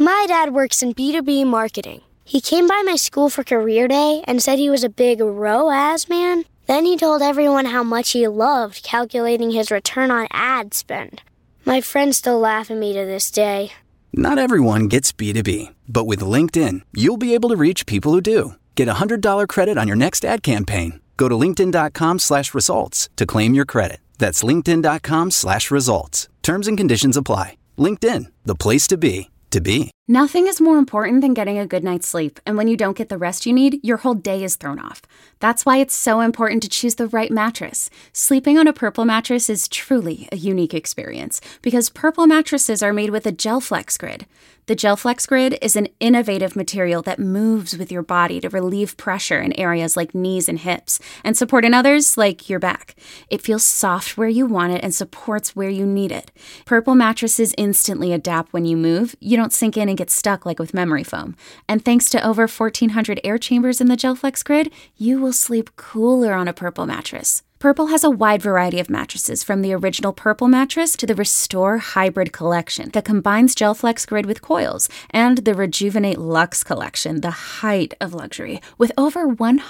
My dad works in B2B marketing. He came by my school for career day and said he was a big ROAS man. Then he told everyone how much he loved calculating his return on ad spend. My friends still laugh at me to this day. Not everyone gets B2B, but with LinkedIn, you'll be able to reach people who do. Get a $100 credit on your next ad campaign. Go to linkedin.com/results to claim your credit. That's linkedin.com/results. Terms and conditions apply. LinkedIn, the place to be, to be. Nothing is more important than getting a good night's sleep, and when you don't get the rest you need, your whole day is thrown off. That's why it's so important to choose the right mattress. Sleeping on a Purple mattress is truly a unique experience, because Purple mattresses are made with a GelFlex Grid. The GelFlex Grid is an innovative material that moves with your body to relieve pressure in areas like knees and hips, and support in others like your back. It feels soft where you want it and supports where you need it. Purple mattresses instantly adapt when you move. You don't sink in and get stuck like with memory foam. And thanks to over 1,400 air chambers in the GelFlex Grid, you will sleep cooler on a Purple mattress. Purple has a wide variety of mattresses, from the original Purple mattress to the Restore Hybrid collection that combines GelFlex Grid with coils, and the Rejuvenate Luxe collection, the height of luxury, with over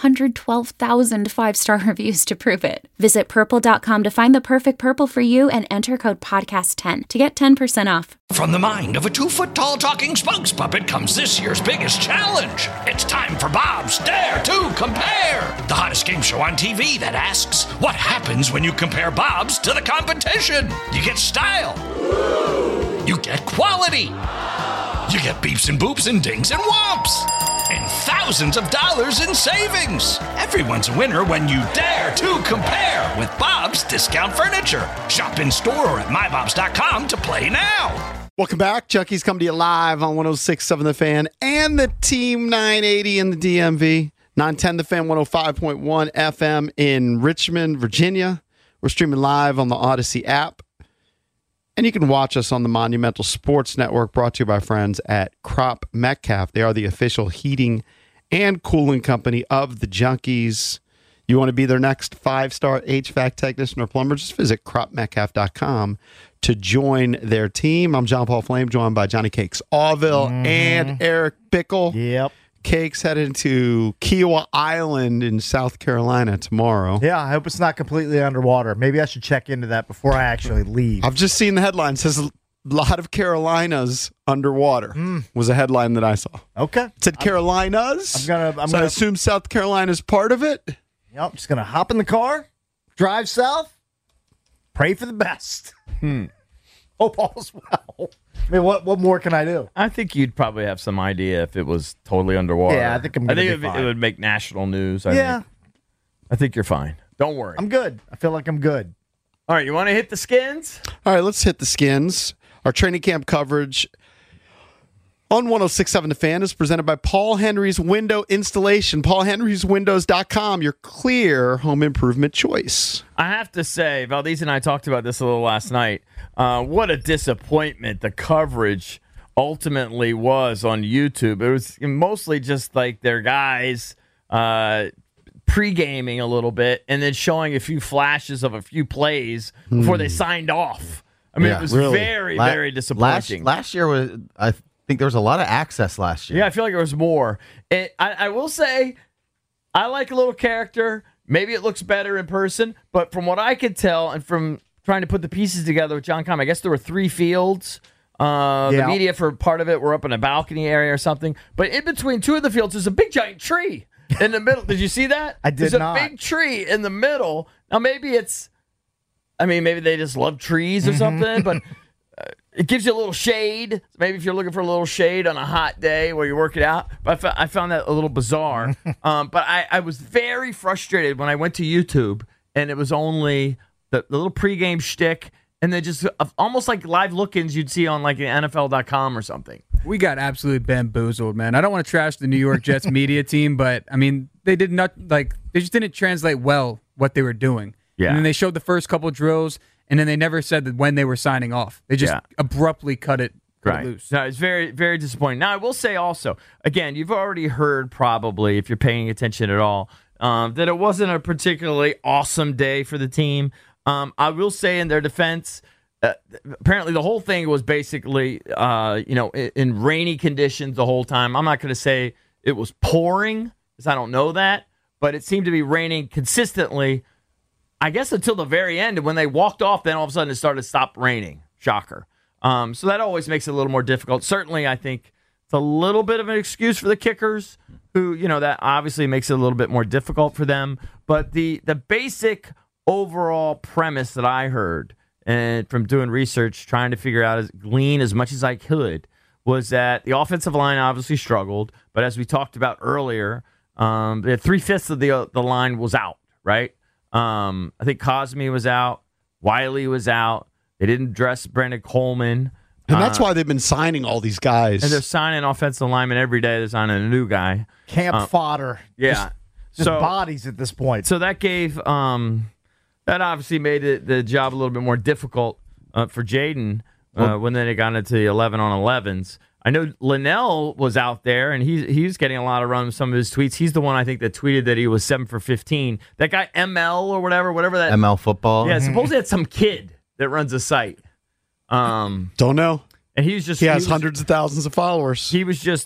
112,000 five-star reviews to prove it. Visit purple.com to find the perfect Purple for you and enter code podcast10 to get 10% off. From the mind of a 2-foot-tall talking spokes puppet comes this year's biggest challenge. It's time for Bob's Dare to Compare, the hottest game show on TV that asks, what happens when you compare Bob's to the competition? You get style. You get quality. You get beeps and boops and dings and whomps. And thousands of dollars in savings. Everyone's a winner when you dare to compare with Bob's Discount Furniture. Shop in store or at mybobs.com to play now. Welcome back. Junkies come to you live on 106.7 The Fan and the Team 980 in the DMV. 910 The Fan, 105.1 FM in Richmond, Virginia. We're streaming live on the Odyssey app. And you can watch us on the Monumental Sports Network, brought to you by friends at Crop Metcalf. They are the official heating and cooling company of the Junkies. You want to be their next 5-star HVAC technician or plumber? Just visit cropmetcalf.com to join their team. I'm John Paul Flame, joined by Johnny Cakes Allville and Eric Bickle. Yep. Cakes headed to Kiowa Island in South Carolina tomorrow. Yeah, I hope it's not completely underwater. Maybe I should check into that before I actually leave. I've just seen the headline. It says a lot of Carolinas underwater was a headline that I saw. Okay. It said Carolinas. I'm so gonna I assume South Carolina's part of it. Yep, I'm just going to hop in the car, drive south, pray for the best. Hope all's well. I mean, what more can I do? I think you'd probably have some idea if it was totally underwater. Yeah, I think I'm going to be fine. It would make national news. I think you're fine. Don't worry. I'm good. I feel like I'm good. All right, you want to hit the skins? All right, let's hit the skins. Our training camp coverage on 106.7 The Fan is presented by Paul Henry's Window Installation. PaulHenry'sWindows.com, your clear home improvement choice. I have to say, Valdez and I talked about this a little last night. What a disappointment the coverage ultimately was on YouTube. It was mostly just like their guys pre-gaming a little bit and then showing a few flashes of a few plays before they signed off. I mean, it was very, very disappointing. Last year was, I think there was a lot of access last year. Yeah, I feel like there was more. I will say, I like a little character. Maybe it looks better in person, but from what I could tell and from trying to put the pieces together with John Com, I guess there were 3 fields. The media for part of it were up in a balcony area or something. But in between 2 of the fields, there's a big giant tree in the middle. Did you see that? I did not. There's a big tree in the middle. Now, maybe maybe they just love trees or something, but it gives you a little shade. Maybe if you're looking for a little shade on a hot day where you work it out. But I found that a little bizarre. But I was very frustrated when I went to YouTube and it was only the little pregame shtick and then just almost like live look-ins you'd see on like NFL.com or something. We got absolutely bamboozled, man. I don't want to trash the New York Jets media team, but I mean, they just didn't translate well what they were doing. Yeah. And then they showed the first couple drills, and then they never said that when they were signing off. They just abruptly cut it loose. No, it's very, very disappointing. Now, I will say also, again, you've already heard probably, if you're paying attention at all, that it wasn't a particularly awesome day for the team. I will say in their defense, apparently the whole thing was basically, in rainy conditions the whole time. I'm not going to say it was pouring, because I don't know that, but it seemed to be raining consistently, I guess, until the very end. And when they walked off, then all of a sudden it started to stop raining. Shocker. So that always makes it a little more difficult. Certainly, I think it's a little bit of an excuse for the kickers, who, that obviously makes it a little bit more difficult for them. But the basic overall premise that I heard, and from doing research, trying to figure out, glean as much as I could, was that the offensive line obviously struggled. But as we talked about earlier, 3/5 of the line was out, right? I think Cosme was out. Wiley was out. They didn't dress Brandon Coleman. And that's why they've been signing all these guys. And they're signing offensive linemen every day. They're signing a new guy. Camp fodder. Yeah. Just bodies at this point. So that gave that obviously made the job a little bit more difficult for Jaden when they got into the 11-on-11s. I know Linnell was out there, and he was getting a lot of run with some of his tweets. He's the one, I think, that tweeted that he was 7 for 15. That guy ML or whatever that ML football. Yeah, supposedly it's some kid that runs a site. Don't know. And he has hundreds of thousands of followers. He was just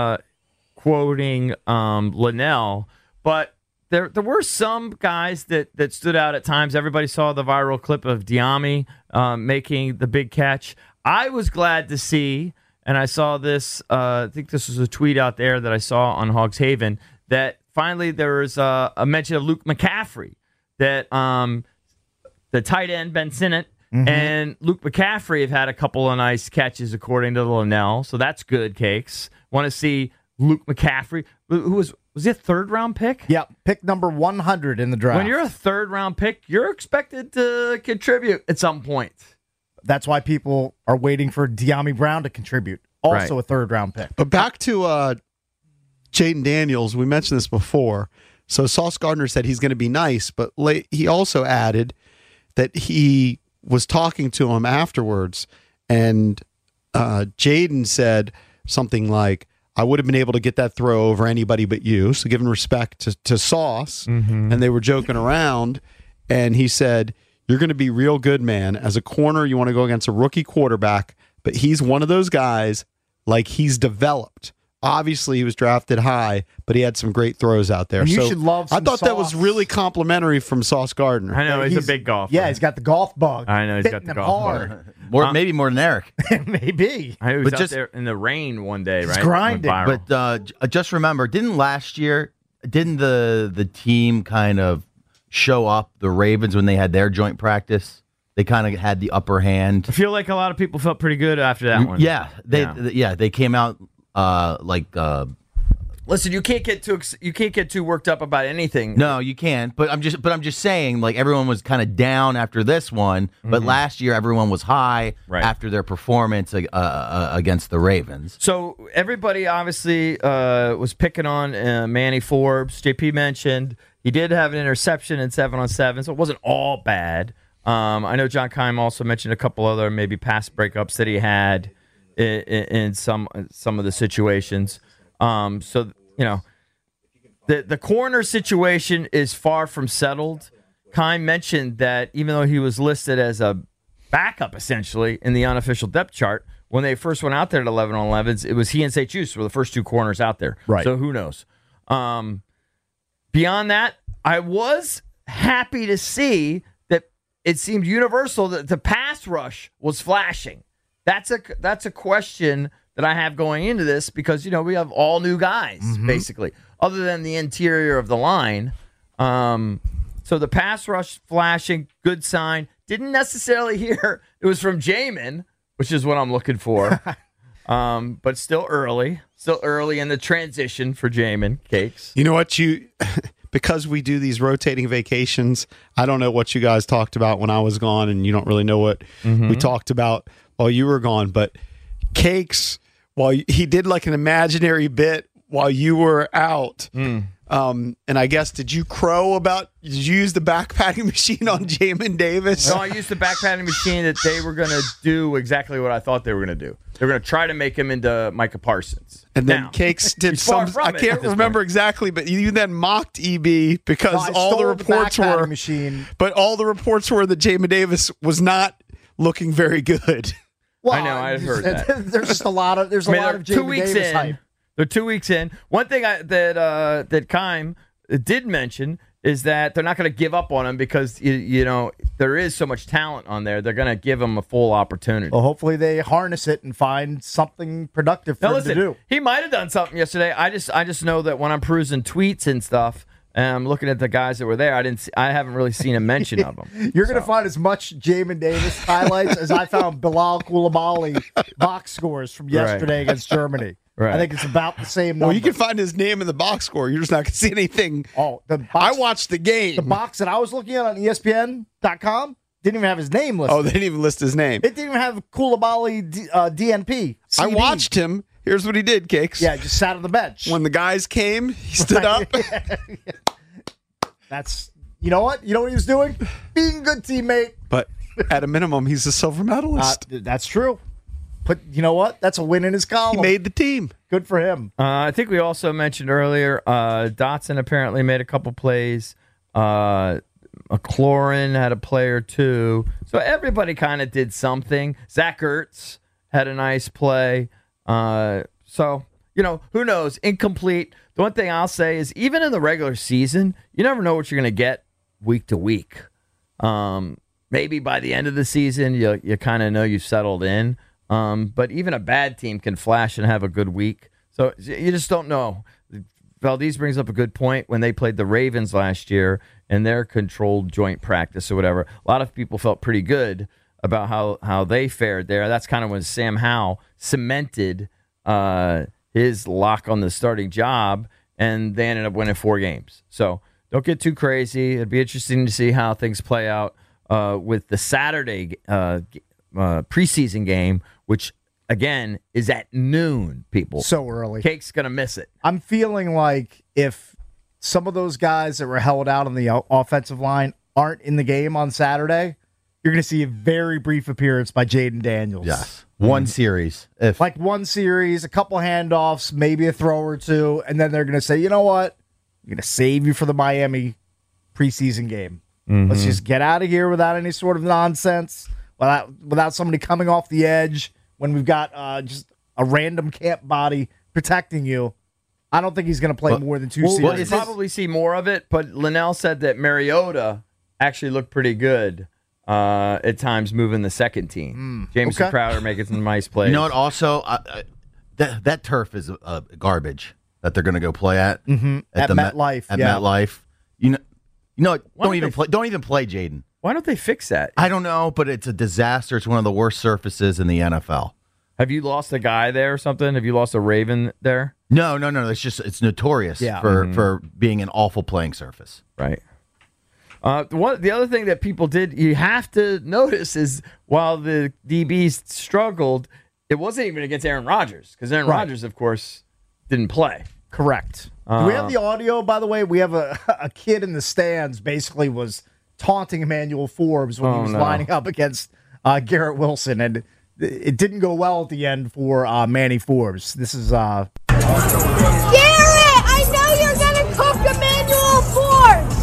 quoting Linnell, but there were some guys that stood out at times. Everybody saw the viral clip of Diami making the big catch. I was glad to see, and I saw this, I think this was a tweet out there that I saw on Hogs Haven, that finally there was a mention of Luke McCaffrey, that the tight end, Ben Sinnott, and Luke McCaffrey have had a couple of nice catches, according to Linnell. So that's good, Cakes. Want to see Luke McCaffrey, who was he a third-round pick? Yeah, pick number 100 in the draft. When you're a third-round pick, you're expected to contribute at some point. That's why people are waiting for De'Ami Brown to contribute. Also a third-round pick. But back to Jaden Daniels, we mentioned this before. So Sauce Gardner said he's going to be nice, but he also added that he was talking to him afterwards, and Jaden said something like, I would have been able to get that throw over anybody but you. So giving respect to Sauce, and they were joking around, and he said, you're going to be real good, man. As a corner, you want to go against a rookie quarterback, but he's one of those guys, like, he's developed. Obviously, he was drafted high, but he had some great throws out there. And you should love some I thought that was Sauce. really complimentary from Sauce Gardner. I know, he's a big golfer. Yeah, he's got the golf bug. I know, he's got Hitting the him golf hard. bug. Maybe more than Eric. Maybe. I know he was But out just- there in the rain one day, right? grinding. Went viral. But just remember, didn't the team kind of show up, the Ravens, when they had their joint practice? They kind of had the upper hand. I feel like a lot of people felt pretty good after that one. Yeah, they came out Listen, you can't get too worked up about anything. No, you can't. But I'm just saying, like, everyone was kind of down after this one, but last year everyone was high after their performance against the Ravens. So everybody obviously was picking on Manny Forbes. JP mentioned he did have an interception in 7-on-7, so it wasn't all bad. I know John Keim also mentioned a couple other maybe pass breakups that he had in some of the situations. So, the corner situation is far from settled. Keim mentioned that even though he was listed as a backup, essentially, in the unofficial depth chart, when they first went out there at 11-on-11s, it was he and St. Juice were the first two corners out there. Right. So who knows? Beyond that, I was happy to see that it seemed universal that the pass rush was flashing. That's a question that I have going into this because, we have all new guys, basically, other than the interior of the line. So the pass rush flashing, good sign. Didn't necessarily hear it was from Jamin, which is what I'm looking for. But still early in the transition for Jamin Cakes. You know what, because we do these rotating vacations, I don't know what you guys talked about when I was gone, and you don't really know what we talked about while you were gone, but Cakes, while he did like an imaginary bit while you were out, and I guess, did you use the backpatting machine on Jamin Davis? No, I used the backpatting machine that they were going to do exactly what I thought they were going to do. They were going to try to make him into Micah Parsons. And then Cakes did I can't remember exactly, but you then mocked EB because all the reports were machine. But all the reports were that Jamin Davis was not looking very good. Well, I know, I heard that. There's just a lot of there's a lot of Jamie Davis hype. They're 2 weeks in. One thing that Keim did mention is that they're not going to give up on him because you know there is so much talent on there. They're going to give him a full opportunity. Well, hopefully they harness it and find something productive for him to do. He might have done something yesterday. I just know that when I'm perusing tweets and stuff, and I'm looking at the guys that were there, I haven't really seen a mention of them. You're going to find as much Jamin Davis highlights as I found Bilal Koulibaly box scores from yesterday against Germany. Right. I think it's about the same number. Well, you can find his name in the box score. You're just not going to see anything. Oh, I watched the game. The box that I was looking at on ESPN.com didn't even have his name listed. Oh, they didn't even list his name. It didn't even have Koulibaly DNP. I CD. watched him. Here's what he did, Cakes. Yeah, just sat on the bench. When the guys came, he stood up. That's, you know what? You know what he was doing? Being a good teammate. But at a minimum, he's a silver medalist. That's true. But you know what? That's a win in his column. He made the team. Good for him. I think we also mentioned earlier, Dotson apparently made a couple plays. McLaurin had a play or two. So everybody kind of did something. Zach Ertz had a nice play. So, you know, who knows? Incomplete. The one thing I'll say is even in the regular season, you never know what you're going to get week to week. Maybe by the end of the season, you kind of know you've settled in. But even a bad team can flash and have a good week. So you just don't know. Valdez brings up a good point. When they played the Ravens last year in their controlled joint practice or whatever, a lot of people felt pretty good about how they fared there. That's kind of when Sam Howell cemented his lock on the starting job, and they ended up winning 4 games. So don't get too crazy. It'd be interesting to see how things play out with the Saturday preseason game, which, again, is at noon, people. So early. Cake's going to miss it. I'm feeling like if some of those guys that were held out on the offensive line aren't in the game on Saturday, you're going to see a very brief appearance by Jaden Daniels. Yes. One series. Like one series, a couple handoffs, maybe a throw or two, and then they're going to say, you know what? I'm going to save you for the Miami preseason game. Mm-hmm. Let's just get out of here without any sort of nonsense, without somebody coming off the edge when we've got just a random camp body protecting you. I don't think he's going to play more than 2 series. We'll probably see more of it, but Linnell said that Mariota actually looked pretty good at times moving the second team. Jameson Crowder making some nice plays. You know what? Also, that turf is garbage that they're going to go play at. Mm-hmm. At MetLife. At MetLife. You know, don't even play Jaden. Why don't they fix that? I don't know, but it's a disaster. It's one of the worst surfaces in the NFL. Have you lost a guy there or something? Have you lost a Raven there? No. It's notorious for being an awful playing surface. Right. The other thing that people did, you have to notice, is while the DBs struggled, it wasn't even against Aaron Rodgers, because Aaron Rodgers, of course, didn't play. Correct. Do we have the audio, by the way? We have a kid in the stands basically was taunting Emmanuel Forbes when he was lining up against Garrett Wilson, and it didn't go well at the end for Manny Forbes. This is Garrett, I know you're going to cook Emmanuel Forbes.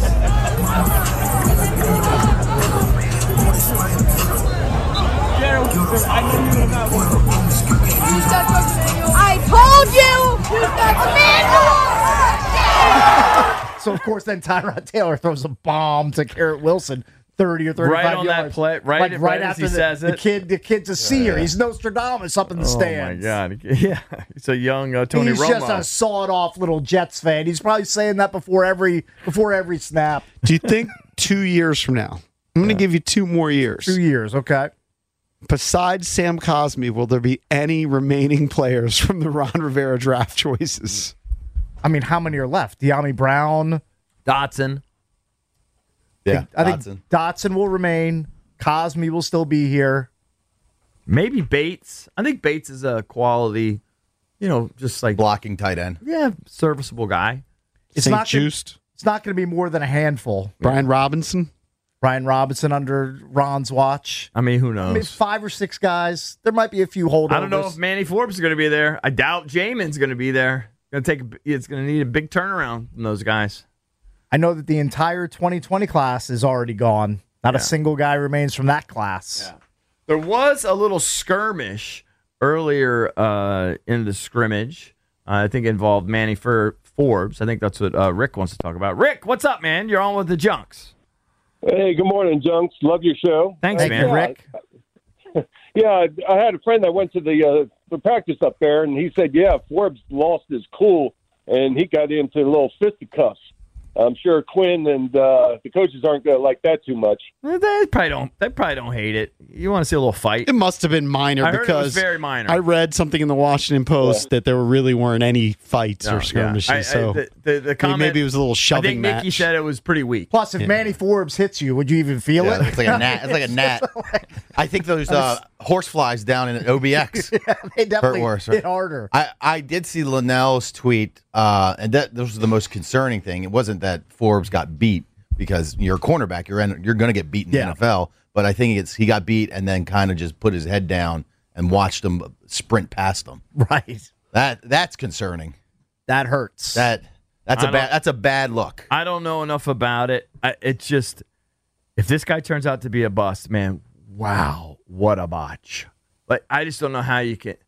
I told you! Emmanuel! So, of course, then Tyrod Taylor throws a bomb to Garrett Wilson, 30 or 35 right on yards. That play, right after he says it. The kid's a seer. He's Nostradamus up in the stands. Oh, my God. Yeah, he's a young Tony Romo. He's just a sawed-off little Jets fan. He's probably saying that before every snap. Do you think 2 years from now, I'm going to give you 2 more years. 2 years, okay. Besides Sam Cosmi, will there be any remaining players from the Ron Rivera draft choices? I mean, how many are left? De'Ami Brown? Dotson. Yeah, I think Dotson will remain. Cosmi will still be here. Maybe Bates. I think Bates is a quality, just like blocking tight end. Yeah, serviceable guy. It's not going to be more than a handful. Brian Robinson under Ron's watch. I mean, who knows? 5 or 6 guys. There might be a few holdovers. I don't know if Manny Forbes is going to be there. I doubt Jamin's going to be there. It's going to need a big turnaround from those guys. I know that the entire 2020 class is already gone. Not a single guy remains from that class. Yeah. There was a little skirmish earlier in the scrimmage. I think it involved Manny Forbes. I think that's what Rick wants to talk about. Rick, what's up, man? You're on with the Junks. Hey, good morning, Junks. Love your show. Thanks, man. Rick. Yeah, I had a friend that went to the practice up there, and he said, yeah, Forbes lost his cool, and he got into a little fisticuffs. I'm sure Quinn and the coaches aren't going to like that too much. They probably don't hate it. You want to see a little fight? It must have been minor I heard because it was very minor. I read something in the Washington Post that there really weren't any fights or skirmishes. So the comment, maybe it was a little shoving I think Nikki match. said it was pretty weak. Plus, if Manny Forbes hits you, would you even feel it? It's like a gnat. It's like a gnat. I think those horse flies down in OBX. They definitely hurt worse, hit harder. I did see Linnell's tweet, and this was the most concerning thing. It wasn't that Forbes got beat because you're a cornerback. You're going to get beat in the NFL. But I think he got beat and then kind of just put his head down and watched him sprint past them. Right. That's concerning. That hurts. That's a bad look. I don't know enough about it. It's just, if this guy turns out to be a bust, man, wow, what a botch. Like, I just don't know how you can.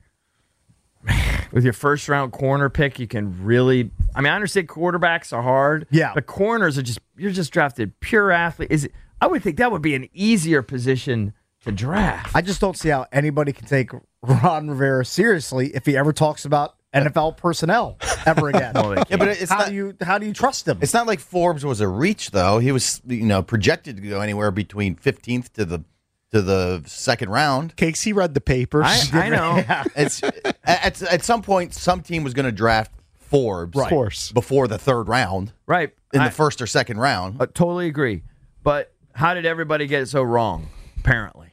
With your first round corner pick, you can really. I mean, I understand quarterbacks are hard. Yeah. The corners are you're just drafted pure athlete. I would think that would be an easier position to draft. I just don't see how anybody can take Ron Rivera seriously if he ever talks about NFL personnel ever again. Yeah, but it's how not, do you trust him? It's not like Forbes was a reach, though. He was, projected to go anywhere between 15th to the second round. Cakes, he read the papers. I know. Yeah. It's at some point, some team was going to draft Forbes, Of course, before the third round, Right. in the first or second round. I totally agree. But how did everybody get it so wrong? Apparently.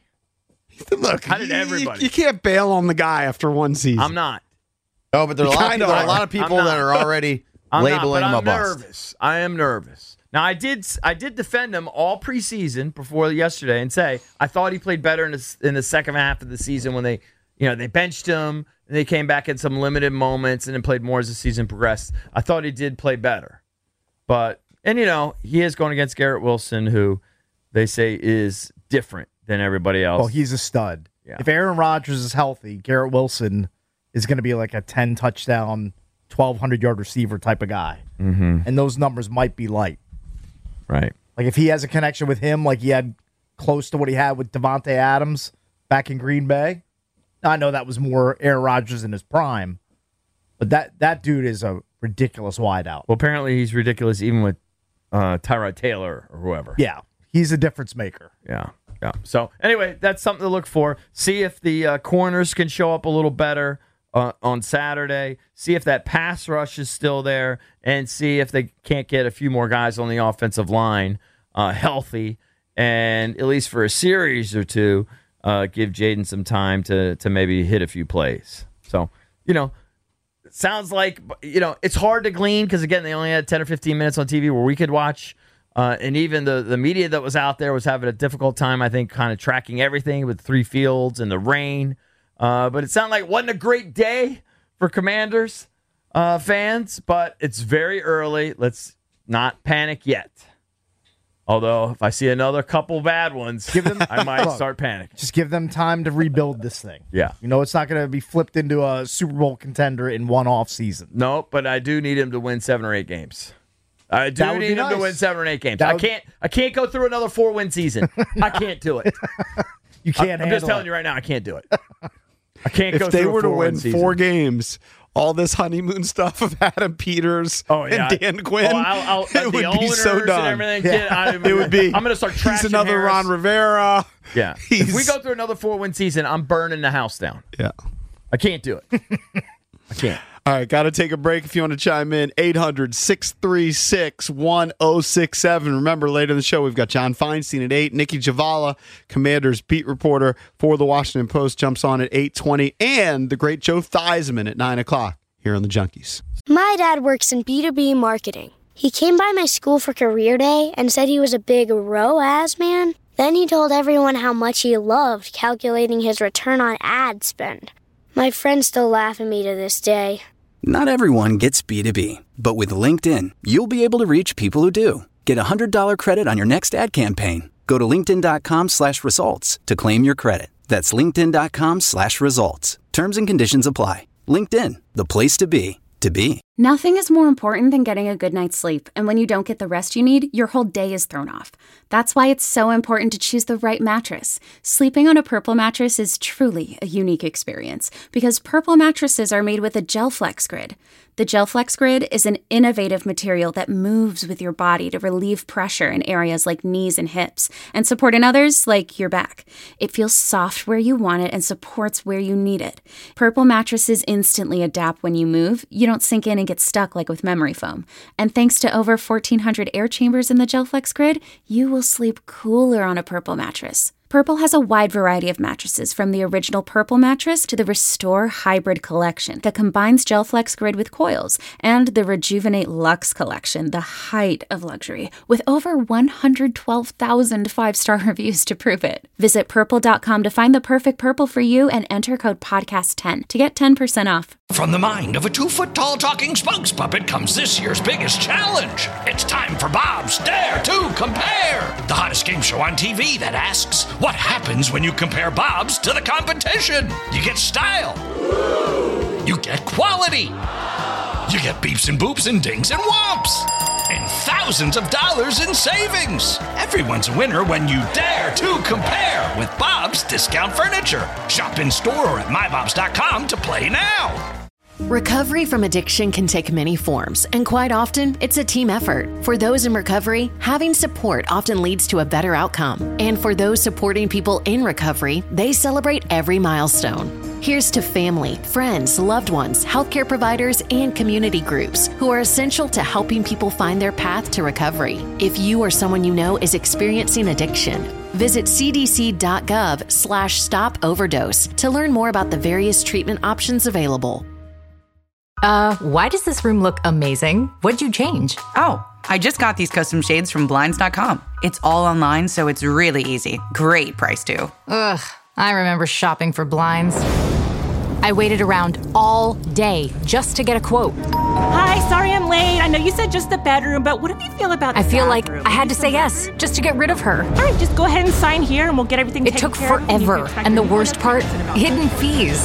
Look, how did everybody? You can't bail on the guy after one season. I'm not. Oh, but there are a lot of people that are already labeling him a bust. Nervous. I am nervous. Now, I did defend him all preseason before yesterday and say I thought he played better in the second half of the season when they benched him and they came back in some limited moments and then played more as the season progressed. I thought he did play better, but he is going against Garrett Wilson, who they say is different than everybody else. Oh, he's a stud. Yeah. If Aaron Rodgers is healthy, Garrett Wilson is going to be like a 10 touchdown, 1,200-yard receiver type of guy, and those numbers might be light. Right. Like if he has a connection with him, like he had close to what he had with Devontae Adams back in Green Bay. I know that was more Aaron Rodgers in his prime, but that dude is a ridiculous wideout. Well, apparently he's ridiculous even with Tyrod Taylor or whoever. Yeah, he's a difference maker. Yeah. So anyway, that's something to look for. See if the corners can show up a little better on Saturday. See if that pass rush is still there, and see if they can't get a few more guys on the offensive line healthy, and at least for a series or two, give Jaden some time to maybe hit a few plays. So, it sounds like, it's hard to glean because, again, they only had 10 or 15 minutes on TV where we could watch. And even the media that was out there was having a difficult time, I think, kind of tracking everything with 3 fields and the rain. But it sounded like it wasn't a great day for Commanders fans, but it's very early. Let's not panic yet. Although, if I see another couple bad ones, I might start panicking. Just give them time to rebuild this thing. Yeah. It's not going to be flipped into a Super Bowl contender in one off season. No, but I do need him to win 7 or 8 games. I do need him to win 7 or 8 games. I can't go through another 4-win season. I can't do it. You can't. I'm just telling you right now, I can't do it. I can't go if they through were to win season. 4 games, all this honeymoon stuff of Adam Peters and Dan Quinn, it would be so done. It would be. I'm going to start trashing He's another Harris. Ron Rivera. Yeah. If we go through another 4-win season, I'm burning the house down. Yeah. I can't do it. I can't. All right, got to take a break. If you want to chime in, 800-636-1067. Remember, later in the show, we've got John Feinstein at 8. Nikki Javala, Commanders beat reporter for the Washington Post, jumps on at 8:20. And the great Joe Theismann at 9 o'clock here on the Junkies. My dad works in B2B marketing. He came by my school for career day and said he was a big ROAS man. Then he told everyone how much he loved calculating his return on ad spend. My friends still laugh at me to this day. Not everyone gets B2B, but with LinkedIn, you'll be able to reach people who do. Get $100 credit on your next ad campaign. Go to linkedin.com/results to claim your credit. That's linkedin.com/results. Terms and conditions apply. LinkedIn, the place to be, to be. Nothing is more important than getting a good night's sleep, and when you don't get the rest you need, your whole day is thrown off. That's why it's so important to choose the right mattress. Sleeping on a Purple mattress is truly a unique experience because Purple mattresses are made with a GelFlex Grid. The GelFlex Grid is an innovative material that moves with your body to relieve pressure in areas like knees and hips and support in others like your back. It feels soft where you want it and supports where you need it. Purple mattresses instantly adapt when you move. You don't sink in and get stuck like with memory foam. And thanks to over 1,400 air chambers in the GelFlex Grid, you will sleep cooler on a Purple mattress. Purple has a wide variety of mattresses, from the original Purple mattress to the Restore Hybrid collection that combines GelFlex Grid with coils, and the Rejuvenate Luxe collection, the height of luxury, with over 112,000 five-star reviews to prove it. Visit purple.com to find the perfect Purple for you and enter code podcast10 to get 10% off. From the mind of a 2-foot-tall talking spokes puppet comes this year's biggest challenge. It's time for Bob's Dare to Compare, the hottest game show on TV that asks, what happens when you compare Bob's to the competition? You get style. You get quality. You get beeps and boops and dings and whomps. And thousands of dollars in savings. Everyone's a winner when you dare to compare with Bob's Discount Furniture. Shop in store or at mybobs.com to play now. Recovery from addiction can take many forms, and quite often, it's a team effort. For those in recovery, having support often leads to a better outcome. And for those supporting people in recovery, they celebrate every milestone. Here's to family, friends, loved ones, healthcare providers, and community groups who are essential to helping people find their path to recovery. If you or someone you know is experiencing addiction, visit cdc.gov/stop overdose to learn more about the various treatment options available. Why does this room look amazing? What'd you change? Oh, I just got these custom shades from Blinds.com. It's all online, so it's really easy. Great price, too. Ugh, I remember shopping for blinds. I waited around all day just to get a quote. Hi, sorry I'm late. I know you said just the bedroom, but what do you feel about the I feel bathroom? like I had to say yes just to get rid of her. All right, just go ahead and sign here and we'll get everything taken care of. It took forever, and the worst part, hidden fees.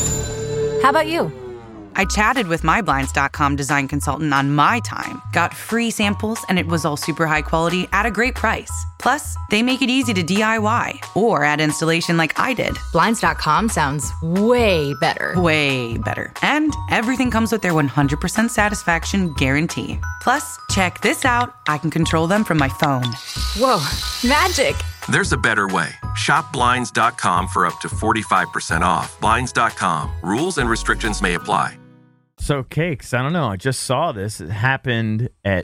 How about you? I chatted with my Blinds.com design consultant on my time, got free samples, and it was all super high quality at a great price. Plus, they make it easy to DIY or add installation like I did. Blinds.com sounds way better. Way better. And everything comes with their 100% satisfaction guarantee. Plus, check this out. I can control them from my phone. Whoa, magic. There's a better way. Shop Blinds.com for up to 45% off. Blinds.com. Rules and restrictions may apply. So, Cakes, I don't know. I just saw this. It happened at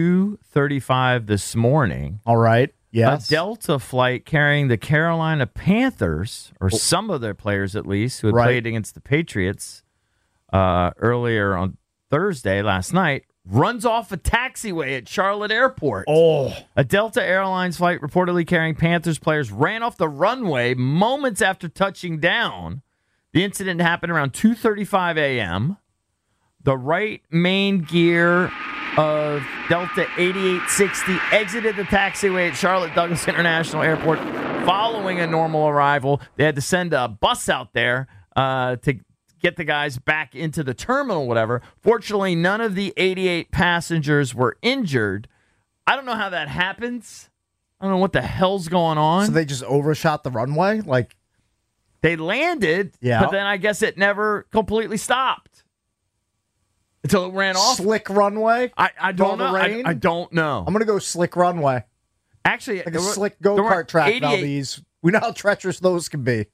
2:35 this morning. All right. Yes. A Delta flight carrying the Carolina Panthers, or some of their players at least, who had played against the Patriots earlier on Thursday, last night, runs off a taxiway at Charlotte Airport. Oh. A Delta Airlines flight reportedly carrying Panthers players ran off the runway moments after touching down. The incident happened around 2:35 a.m. The right main gear of Delta 8860 exited the taxiway at Charlotte Douglas International Airport following a normal arrival. They had to send a bus out there to get the guys back into the terminal, whatever. Fortunately, none of the 88 passengers were injured. I don't know how that happens. I don't know what the hell's going on. So they just overshot the runway? Like, they landed, but then I guess it never completely stopped. Until it ran off. Slick runway? I don't know. I don't know. I'm going to go slick runway. Actually, like a slick go-kart track, Valdez. We know how treacherous those can be.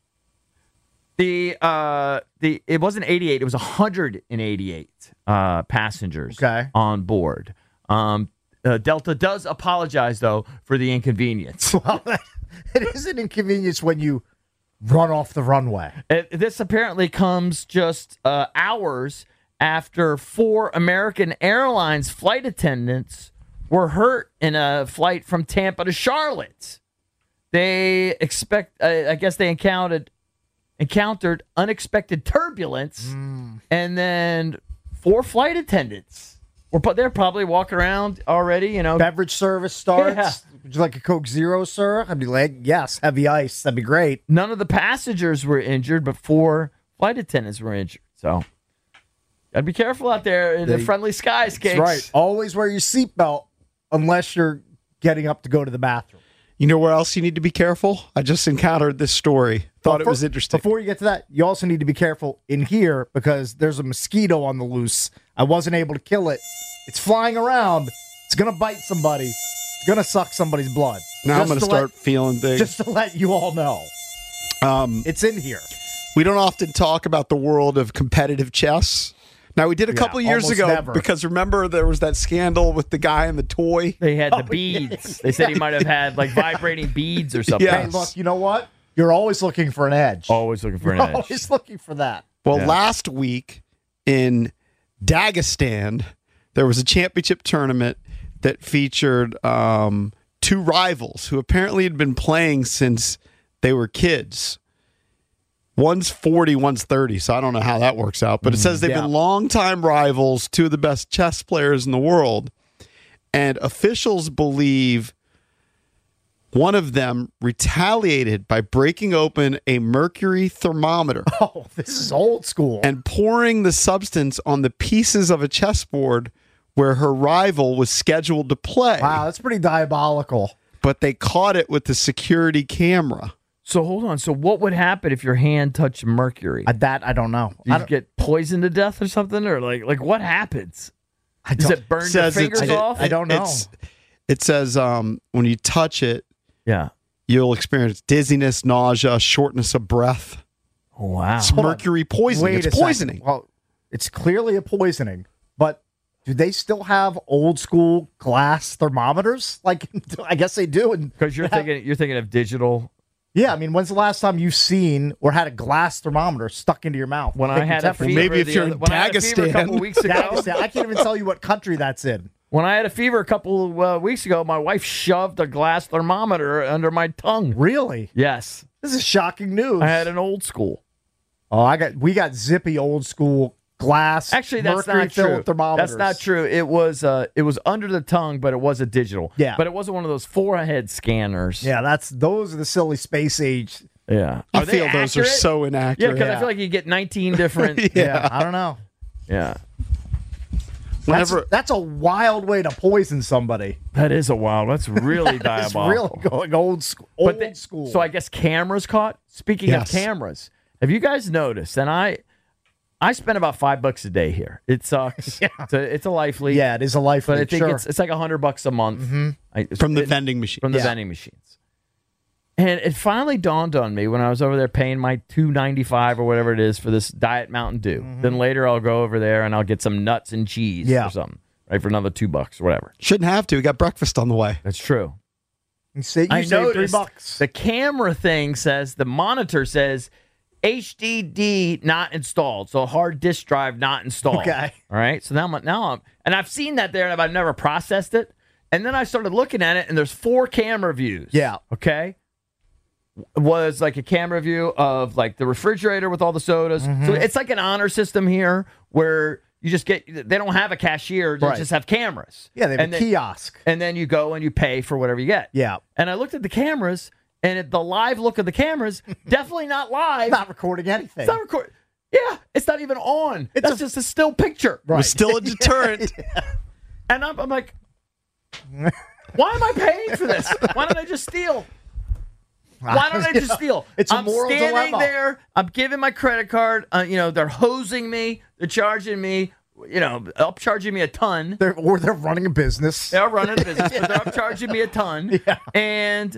It wasn't 88, it was 188 passengers on board. Delta does apologize, though, for the inconvenience. Well, it is an inconvenience when you run off the runway. This apparently comes just hours after 4 American Airlines flight attendants were hurt in a flight from Tampa to Charlotte. I guess they encountered unexpected turbulence, and then 4 flight attendants they're probably walking around already, Beverage service starts. Yeah. Would you like a Coke Zero, sir? I'd be like, yes, heavy ice. That'd be great. None of the passengers were injured, but 4 flight attendants were injured. So, gotta be careful out there in the friendly skies, Cakes. That's right. Always wear your seatbelt unless you're getting up to go to the bathroom. You know where else you need to be careful? I just encountered this story. Thought it was interesting. Before you get to that, you also need to be careful in here because there's a mosquito on the loose. I wasn't able to kill it. It's flying around. It's going to bite somebody. It's going to suck somebody's blood. Now I'm going to start feeling things. Just to let you all know. It's in here. We don't often talk about the world of competitive chess. Now, we did a couple years ago because remember there was that scandal with the guy and the toy? They had the beads. They said he might have had like vibrating beads or something. Hey, look, you know what? You're always looking for an edge. Always looking for an edge. Always looking for that. Well, last week in Dagestan, there was a championship tournament that featured 2 rivals who apparently had been playing since they were kids. One's 40, one's 30, so I don't know how that works out. But it says they've been longtime rivals, 2 of the best chess players in the world. And officials believe one of them retaliated by breaking open a mercury thermometer. Oh, this is old school. And pouring the substance on the pieces of a chessboard where her rival was scheduled to play. Wow, that's pretty diabolical. But they caught it with the security camera. So hold on. So what would happen if your hand touched mercury? That I don't know. You get poisoned to death or something, or like what happens? Does it burn your fingers off? I don't know. It says when you touch it, you'll experience dizziness, nausea, shortness of breath. Oh, wow. It's mercury poisoning. It's poisoning. Well, it's clearly a poisoning, but do they still have old school glass thermometers? Like, I guess they do. Because you're thinking of digital. Yeah, I mean, when's the last time you've seen or had a glass thermometer stuck into your mouth? When I had a fever, maybe if you're in Dagestan. A couple weeks ago, I can't even tell you what country that's in. When I had a fever a couple weeks ago, my wife shoved a glass thermometer under my tongue. Really? Yes. This is shocking news. I had an old school. Oh, we got zippy old school glass. Actually, that's not true. Thermometers. That's not true. It was under the tongue, but it was a digital. Yeah. But it wasn't one of those forehead scanners. Yeah, those are the silly space age. Yeah. I feel those are so inaccurate. Yeah, because I feel like you get 19 different. Yeah, I don't know. Yeah. That's a wild way to poison somebody. That is a wild. That's really diabolical. It's really going old school. School. So I guess cameras caught. Speaking of cameras, have you guys noticed? And I spend about $5 a day here. It sucks. Yeah. It's a life leak. Yeah, it is a life leak. But I think it's like $100 a month from the vending machine. From the vending machines. And it finally dawned on me when I was over there paying my $2.95 or whatever it is for this Diet Mountain Dew. Then later I'll go over there and I'll get some nuts and cheese or something, right, for another $2 or whatever. Shouldn't have to. We got breakfast on the way. That's true. You saved $3. The camera thing says, the monitor says, HDD not installed, so a hard disk drive not installed. Okay. All right. So now I'm, and I've seen that there, and I've never processed it. And then I started looking at it, and there's 4 camera views. Yeah. Okay. Was like a camera view of like the refrigerator with all the sodas. So it's like an honor system here where you just they don't have a cashier, they just have cameras. Yeah, they have a kiosk. And then you go and you pay for whatever you get. Yeah. And I looked at the cameras. And the live look of the cameras, definitely not live. Not recording anything. It's not recording. Yeah, it's not even on. That's just a still picture. Right. It's still a deterrent. And I'm like, why am I paying for this? Why don't I just steal? Why don't I just steal? I'm standing there. I'm giving my credit card. They're hosing me. They're charging me. Upcharging me a ton. They're running a business. They're running a business, but they're upcharging me a ton. Yeah. And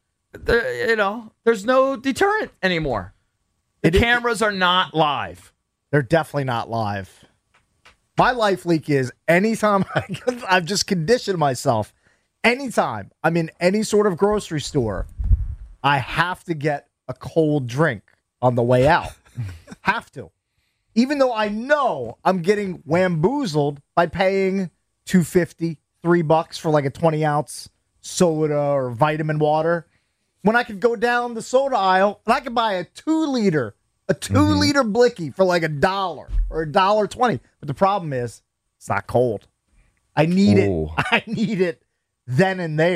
there's no deterrent anymore. The cameras are not live. They're definitely not live. My life leak is anytime I've just conditioned myself. Anytime I'm in any sort of grocery store, I have to get a cold drink on the way out. Have to. Even though I know I'm getting wamboozled by paying $2.50, $3 for like a 20-ounce soda or vitamin water. When I could go down the soda aisle and I could buy a 2-liter Blicky for like $1 or $1.20. But the problem is, it's not cold. I need it. I need it then and there.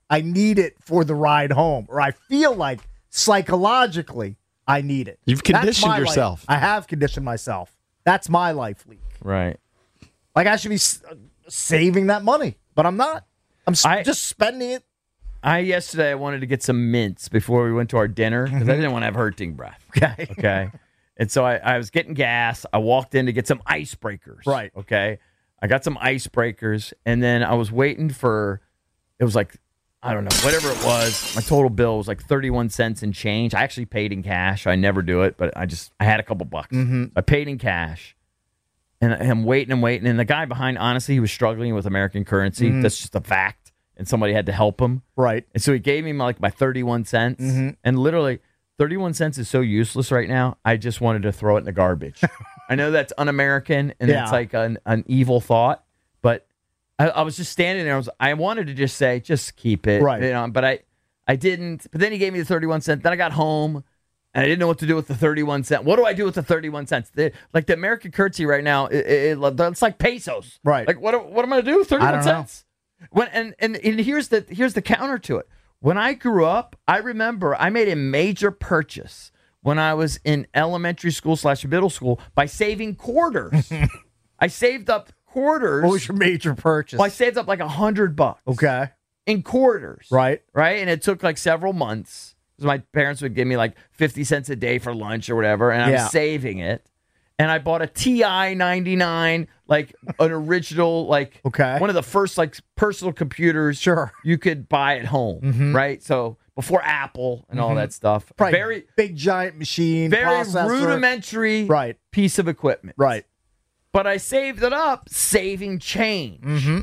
I need it for the ride home, or I feel like psychologically I need it. You've That's conditioned my yourself. life. I have conditioned myself. That's my life leak. Right. Like I should be saving that money, but I'm not. I'm just spending it. Yesterday I wanted to get some mints before we went to our dinner because I didn't want to have hurting breath. Okay. And so I was getting gas. I walked in to get some icebreakers. Right. Okay. I got some icebreakers, and then I was waiting for, it was like, I don't know, whatever it was. My total bill was like 31 cents and change. I actually paid in cash. I never do it, but I had a couple bucks. I paid in cash, and I'm waiting and waiting. And the guy behind, honestly, he was struggling with American currency. That's just a fact. And somebody had to help him. Right. And so he gave me my 31 cents. And literally, 31 cents is so useless right now, I just wanted to throw it in the garbage. I know that's un-American, and it's like an evil thought, but I was just standing there. I wanted to just say, just keep it. Right. You know, but I didn't. But then he gave me the 31 cents. Then I got home, and I didn't know what to do with the 31 cents. What do I do with the 31 cents? Like the American currency right now, it's like pesos. Right. Like, what am I going to do with 31 cents? And here's the counter to it. When I grew up, I remember I made a major purchase when I was in elementary school / middle school by saving quarters. I saved up quarters. What was your major purchase? Well, I saved up like $100. Okay. In quarters. Right. Right. And it took like several months because my parents would give me like 50 cents a day for lunch or whatever. And I was saving it. And I bought a TI 99, like an original, like one of the first like personal computers you could buy at home, right? So before Apple and all that stuff. Right. Very big giant machine, very processor. rudimentary piece of equipment. Right. But I saved it up, saving change.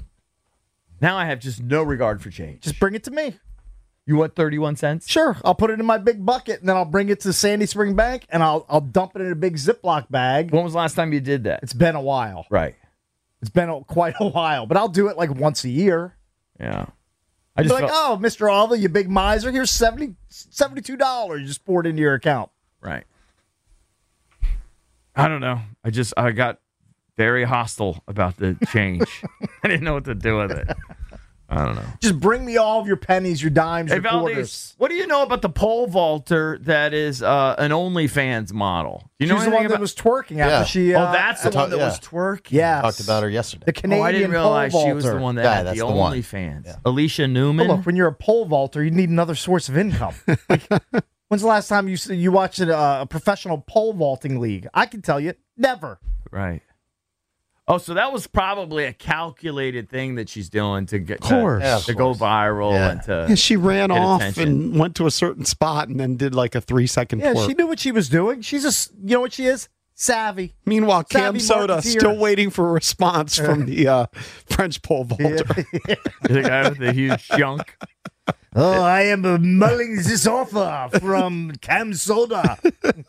Now I have just no regard for change. Just bring it to me. You want 31 cents? Sure. I'll put it in my big bucket, and then I'll bring it to Sandy Spring Bank, and I'll dump it in a big Ziploc bag. When was the last time you did that? It's been a while. Right. It's been quite a while, but I'll do it like once a year. Yeah. I just oh, Mr. Alva, you big miser, here's $72. Just pour it into your account. Right. I don't know. I got very hostile about the change. I didn't know what to do with it. I don't know. Just bring me all of your pennies, your dimes, your Valdez, quarters. what do you know about the pole vaulter that is an OnlyFans model? Do you know She's the one that was twerking after she... that's the one that was twerking. Yes. Talked about her yesterday. The Canadian I didn't realize pole she was the vaulter. one that had that's the the one. OnlyFans. Yeah. Alicia Newman. Well, look, when you're a pole vaulter, you need another source of income. Like, when's the last time you watched a professional pole vaulting league? I can tell you, never. Right. Oh, so that was probably a calculated thing that she's doing to get Of to go viral and to. Yeah, she ran get off attention. and went to a certain spot and then did like a 3-second Yeah, twerk. she knew what she was doing. She's you know what she is? Savvy. Meanwhile, Cam Savvy Soda marketeer. still waiting for a response from the French pole vaulter. The guy with the huge junk. Oh, I am mulling this offer from Cam Soda.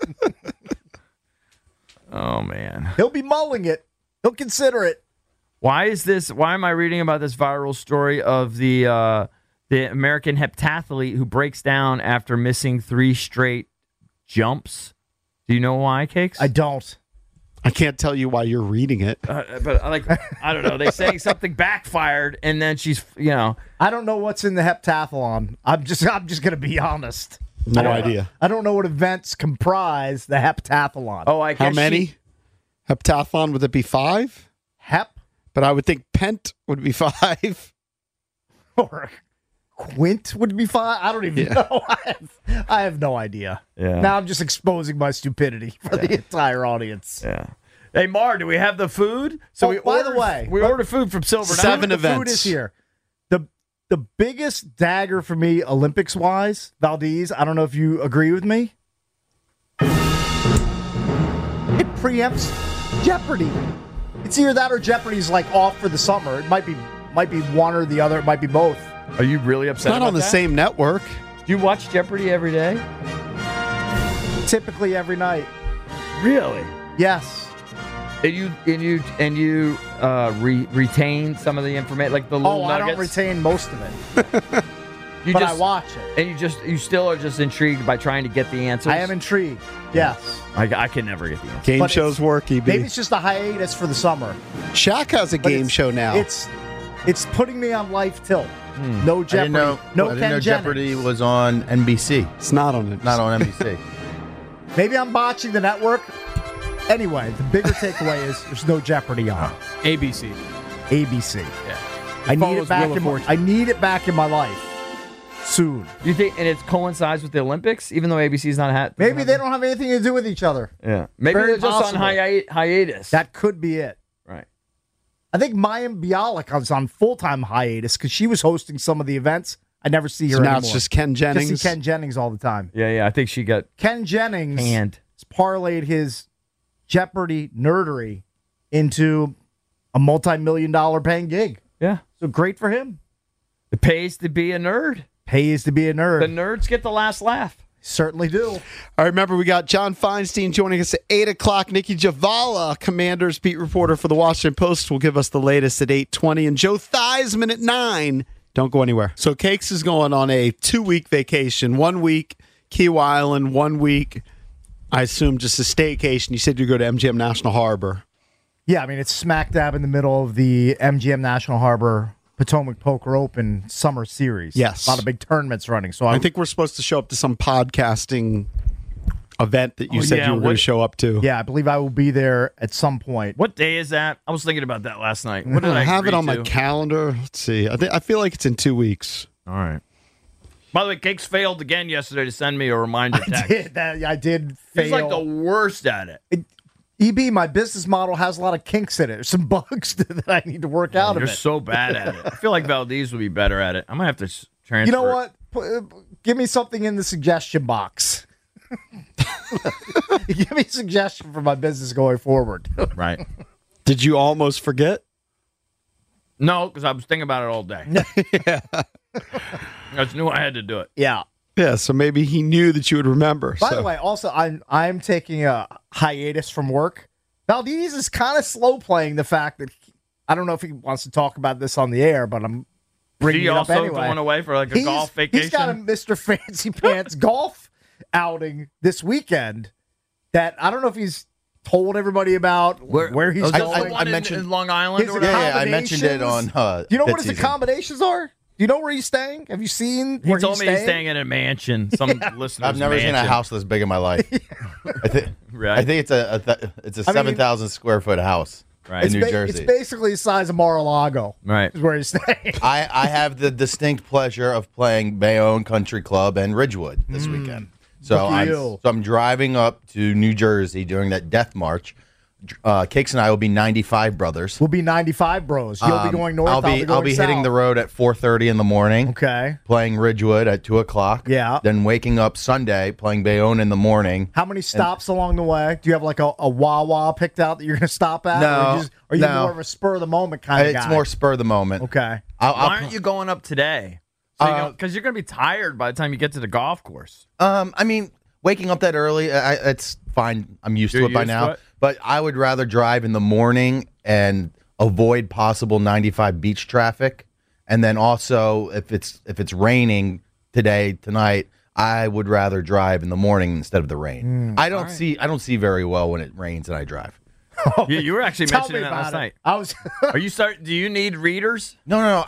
Oh man, He'll be mulling it. He'll consider it. why am I reading about this viral story of the American heptathlete who breaks down after missing 3 straight jumps? Do you know why, Cakes? I don't. I can't tell you why you're reading it. But I don't know. They saying something backfired, and then she's, I don't know what's in the heptathlon. I'm just gonna be honest. No idea. I don't know what events comprise the heptathlon. Oh, I guess How many? Heptathlon, would it be 5? Hep But I would think pent would be 5. or quint would be 5. I don't even know. I have no idea. Yeah. Now I'm just exposing my stupidity for the entire audience. Yeah. Hey, Mar, do we have the food? So by the way, we ordered food from Silver Knight. 7 the events. food is here. The biggest dagger for me, Olympics wise, Valdez. I don't know if you agree with me. It preempts Jeopardy. It's either that or Jeopardy's like off for the summer. It might be one or the other. It might be both. Are you really upset? Not on the same network. Do you watch Jeopardy every day? Typically every night. Really? Yes. And you retain some of the information, like the little I nuggets? don't retain most of it. But I watch it. And you still are just intrigued by trying to get the answers? I am intrigued. Yes. I can never get the answers. Game But shows work, EB. Maybe it's just a hiatus for the summer. Shaq has a game show now. It's It's putting me on life tilt. No I Jeopardy. didn't know, No I didn't Ken know Jennings. Jeopardy was on NBC. It's not on it. Not on NBC. Maybe I'm botching the network. Anyway, the bigger takeaway is there's no Jeopardy on. ABC. ABC. Yeah. I need follows it back Wheel of in my, Fortune. I need it back in my life soon. You think, and it coincides with the Olympics, even though ABC's not Maybe they don't have anything to do with each other. Yeah, maybe Very they're just possible. on hiatus. That could be it. Right. I think Mayim Bialik was on full-time hiatus because she was hosting some of the events. I never see her So now anymore. it's just Ken Jennings? Just see Ken Jennings all the time. Yeah. I think she got Ken Jennings canned. has parlayed his Jeopardy nerdery into a multi-million-dollar paying gig. Yeah. So great for him. It pays to be a nerd. Pays to be a nerd. The nerds get the last laugh. Certainly do. All right, remember, we got John Feinstein joining us at 8 o'clock. Nikki Javala, Commanders beat reporter for the Washington Post, will give us the latest at 8:20. And Joe Theismann at 9. Don't go anywhere. So Cakes is going on a 2-week vacation. 1 week, Kiawah Island. 1 week, I assume, just a staycation. You said you go to MGM National Harbor. Yeah, I mean, it's smack dab in the middle of the MGM National Harbor Potomac Poker Open Summer Series. Yes. A lot of big tournaments running. So I think we're supposed to show up to some podcasting event that you said you were going to show up to. Yeah, I believe I will be there at some point. What day is that? I was thinking about that last night. What I did I have it agree on my to? calendar. Let's see. I feel like it's in 2 weeks. All right. By the way, Cakes failed again yesterday to send me a reminder text. I did fail. He's like the worst at it. EB, my business model has a lot of kinks in it. There's some bugs that I need to work out of You're it. so bad at it. I feel like Valdez would be better at it. I might have to transfer. You know what? Give me something in the suggestion box. Give me a suggestion for my business going forward. Right. Did you almost forget? No, because I was thinking about it all day. I just knew I had to do it. Yeah. Yeah, so maybe he knew that you would remember. By the way, also, I'm taking a hiatus from work. Valdez is kind of slow playing the fact that I don't know if he wants to talk about this on the air, but I'm bringing He it up also anyway. going away for like a golf vacation. He's got a Mr. Fancy Pants golf outing this weekend that I don't know if he's told everybody about where he's going. I mentioned in Long Island. His Or whatever? I mentioned it on. Do you know what his Fitz season. accommodations are? Do you know where he's staying? Have you seen He where told he's me staying? he's staying in a mansion. Some listeners. I've never seen a house this big in my life. I think it's a 7,000 square foot house in New Jersey. It's basically the size of Mar-a-Lago. Right. Is where he's staying. I have the distinct pleasure of playing Bayonne Country Club and Ridgewood this weekend. So I'm driving up to New Jersey during that death march. Cakes and I will be 95 brothers. We'll be 95 bros. You'll be going north. I'll be going hitting south. the road at 4:30 in the morning. Okay. Playing Ridgewood at 2 o'clock. Yeah. Then waking up Sunday playing Bayonne in the morning. How many stops along the way? Do you have like a Wawa picked out that you're going to stop at? No, Or are you no. more of a spur of the moment kind of guy? It's more spur of the moment. Okay. Why aren't you going up today? Because you're going to be tired by the time you get to the golf course. I mean, waking up that early, it's fine. I'm used to You're it by used to now. it? But I would rather drive in the morning and avoid possible 95 beach traffic. And then also, if it's raining tonight, I would rather drive in the morning instead of the rain. I don't see very well when it rains and I drive. You were actually Tell mentioning me that last about night. it. I was. Are you start? Do you need readers? No.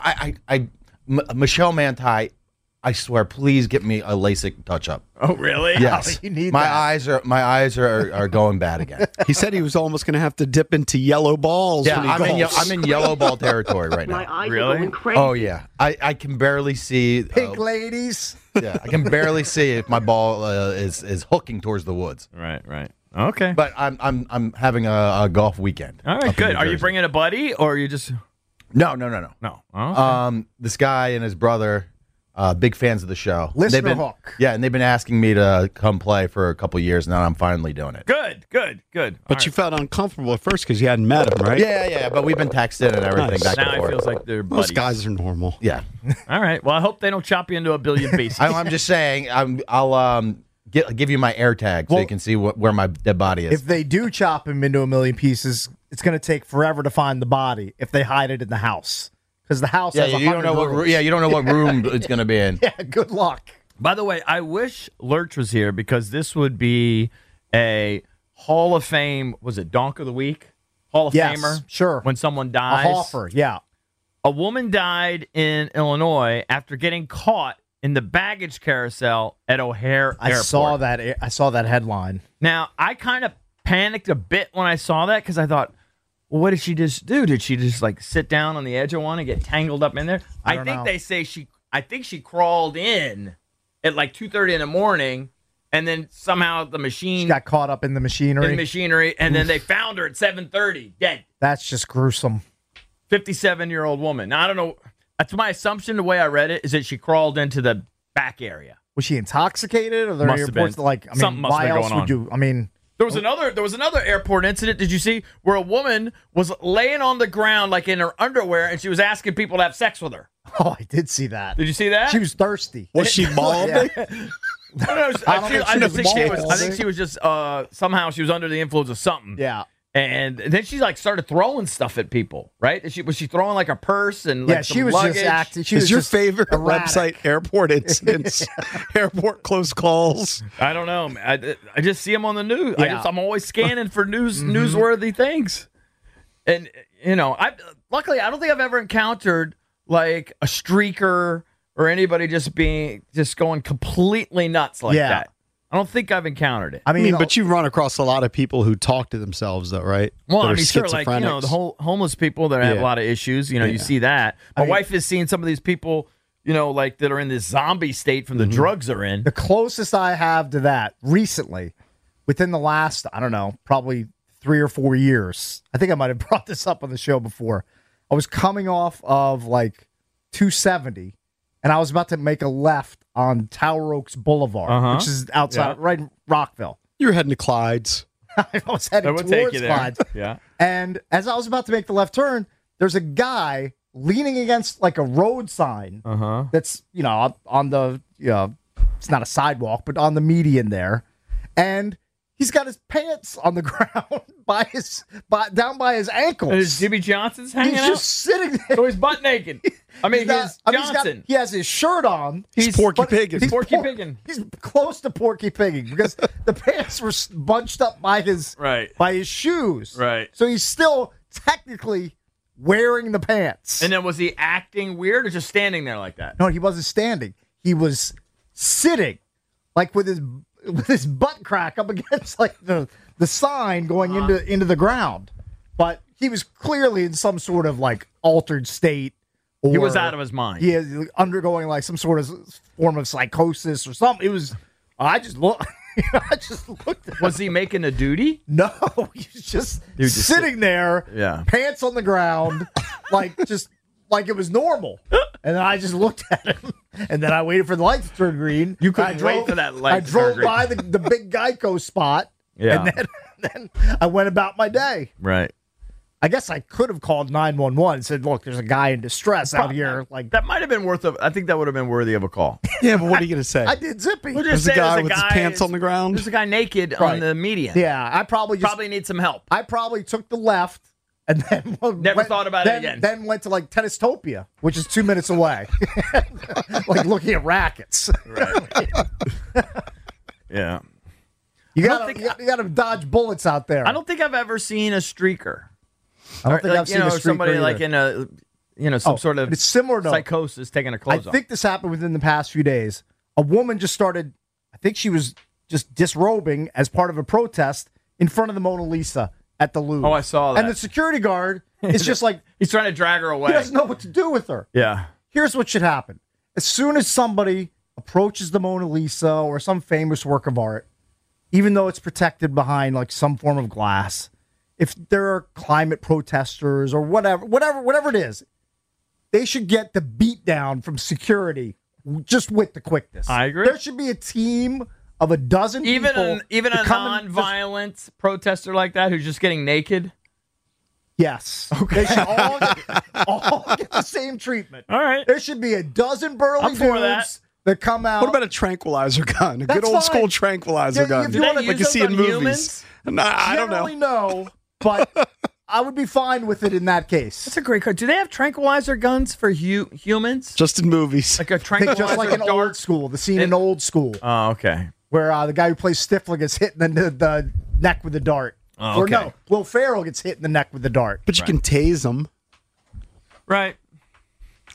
Michelle Manti, I swear, please get me a LASIK touch-up. Oh, really? Yes. You need my that. eyes are going bad again. He said he was almost going to have to dip into yellow balls. Yeah, when he golfs. I'm in yellow ball territory right now. My eyes Really? are going crazy. Oh yeah, I can barely see. Pink ladies. Yeah, I can barely see if my ball is hooking towards the woods. Right. Okay. But I'm having a golf weekend. All up right, in good. New Are you Jersey. bringing a buddy or are you just No. no? Oh, okay. This guy and his brother, big fans of the show. Listener They've been, hook. Yeah, and they've been asking me to come play for a couple years. Now I'm finally doing it. Good. But you felt uncomfortable at first because you hadn't met him, right? Yeah. But we've been texting and everything Nice. back Now and it forth. feels like they're Most buddies. guys are normal. Yeah. All right. Well, I hope they don't chop you into a billion pieces. I'm just saying. I'll give you my air tag so you can see where my dead body is. If they do chop him into a million pieces, it's going to take forever to find the body if they hide it in the house. Because the house has you don't know what. rooms. You don't know what room it's going to be in. Yeah, good luck. By the way, I wish Lurch was here because this would be a Hall of Fame. Was it Donk of the Week? Hall of Yes, Famer. sure. When someone A dies. Hoffer, yeah. A woman died in Illinois after getting caught in the baggage carousel at O'Hare Airport. I saw that headline. Now, I kind of panicked a bit when I saw that because I thought, well, what did she just do? Did she just like sit down on the edge of one and get tangled up in there? I think they say I think she crawled in at like 2:30 in the morning, and then somehow the machine She got caught up in the machinery. and then they found her at 7:30 dead. That's just gruesome. 57-year-old woman. Now, I don't know. That's my assumption. The way I read it is that she crawled into the back area. Was she intoxicated? Or there Must are have reports been. that, like, I mean, Something must why have been else going would on. you? I mean, There was another airport incident. Did you see where a woman was laying on the ground like in her underwear and she was asking people to have sex with her? oh, I did see that. Did you see that? She was thirsty. Was she bald? Yeah. I think she was just somehow she was under the influence of something. Yeah. And then she like started throwing stuff at people, right? Was she throwing like a purse and like she some was luggage? just acting. She Is was your just favorite erratic. website airport incidents? Airport close calls? I don't know. I just see them on the news. Yeah. I'm always scanning for newsworthy things. And luckily I don't think I've ever encountered like a streaker or anybody just going completely nuts like that. I don't think I've encountered it. I mean, but you run across a lot of people who talk to themselves, though, right? Well, That I are mean, sure, like, schizophrenics. the whole homeless people that have a lot of issues, you see that. My wife has seen some of these people, like that are in this zombie state from the drugs they're in. The closest I have to that recently, within the last, I don't know, probably 3 or 4 years. I think I might have brought this up on the show before. I was coming off of like 270, and I was about to make a left on Tower Oaks Boulevard, which is outside, right in Rockville. You're heading to Clyde's. I was heading towards Clyde's. Yeah. And as I was about to make the left turn, there's a guy leaning against like a road sign that's, on the, it's not a sidewalk, but on the median there. And he's got his pants on the ground down by his ankles. And is Jimmy Johnson's hanging He's out? just sitting there. So he's butt naked. I mean, Johnson. He has his shirt on. He's Porky Piggin. He's Porky Piggin. He's close to Porky Piggin because the pants were bunched up by his shoes. Right. So he's still technically wearing the pants. And then was he acting weird or just standing there like that? No, he wasn't standing. He was sitting, like with his butt crack up against like the sign going into the ground. But he was clearly in some sort of like altered state. He was out of his mind. He is undergoing like some sort of form of psychosis or something. It was. I just looked. Was he making a duty? No, he was just sitting there, pants on the ground, like it was normal. And then I just looked at him, and then I waited for the light to turn green. You couldn't wait for that light to turn green. I drove by the big Geico spot, and then I went about my day. Right. I guess I could have called 911 and said, "Look, there's a guy in distress out here." Like that might have been I think that would have been worthy of a call. Yeah, but what are you going to say? I did zippy. We'll There's a guy with his pants on the ground. There's a guy naked on the median. Yeah, I probably need some help. I probably took the left and then never thought about it again. Then went to like Tennistopia, which is 2 minutes away, like looking at rackets. Right. Yeah. You got to dodge bullets out there. I don't think I've ever seen a streaker. I don't think I've seen a streaker somebody either. like in a some sort of it's similar to psychosis taking her clothes off. I think this happened within the past few days. A woman just started, I think she was just disrobing as part of a protest in front of the Mona Lisa at the Louvre. Oh, I saw that. And the security guard is just like, he's trying to drag her away. He doesn't know what to do with her. Yeah. Here's what should happen. As soon as somebody approaches the Mona Lisa or some famous work of art, even though it's protected behind like some form of glass, if there are climate protesters or whatever it is, they should get the beat down from security just with the quickness. I agree. There should be a teim of a dozen people. Even a non-violent protester like that who's just getting naked. Yes. Okay. They should all get the same treatment. All right. There should be a dozen burly I'm for dudes that come out. What about a tranquilizer gun? A good old school tranquilizer gun. If you want like you see in movies. No, I don't know. Generally, no, but I would be fine with it in that case. That's a great question. Do they have tranquilizer guns for humans? Just in movies. Like a tranquilizer just like in Old School, the scene in Old School. Oh, okay. Where the guy who plays Stifler gets hit in the neck with a dart. Oh, okay. Or no, Will Ferrell gets hit in the neck with the dart. But you can tase them. Right.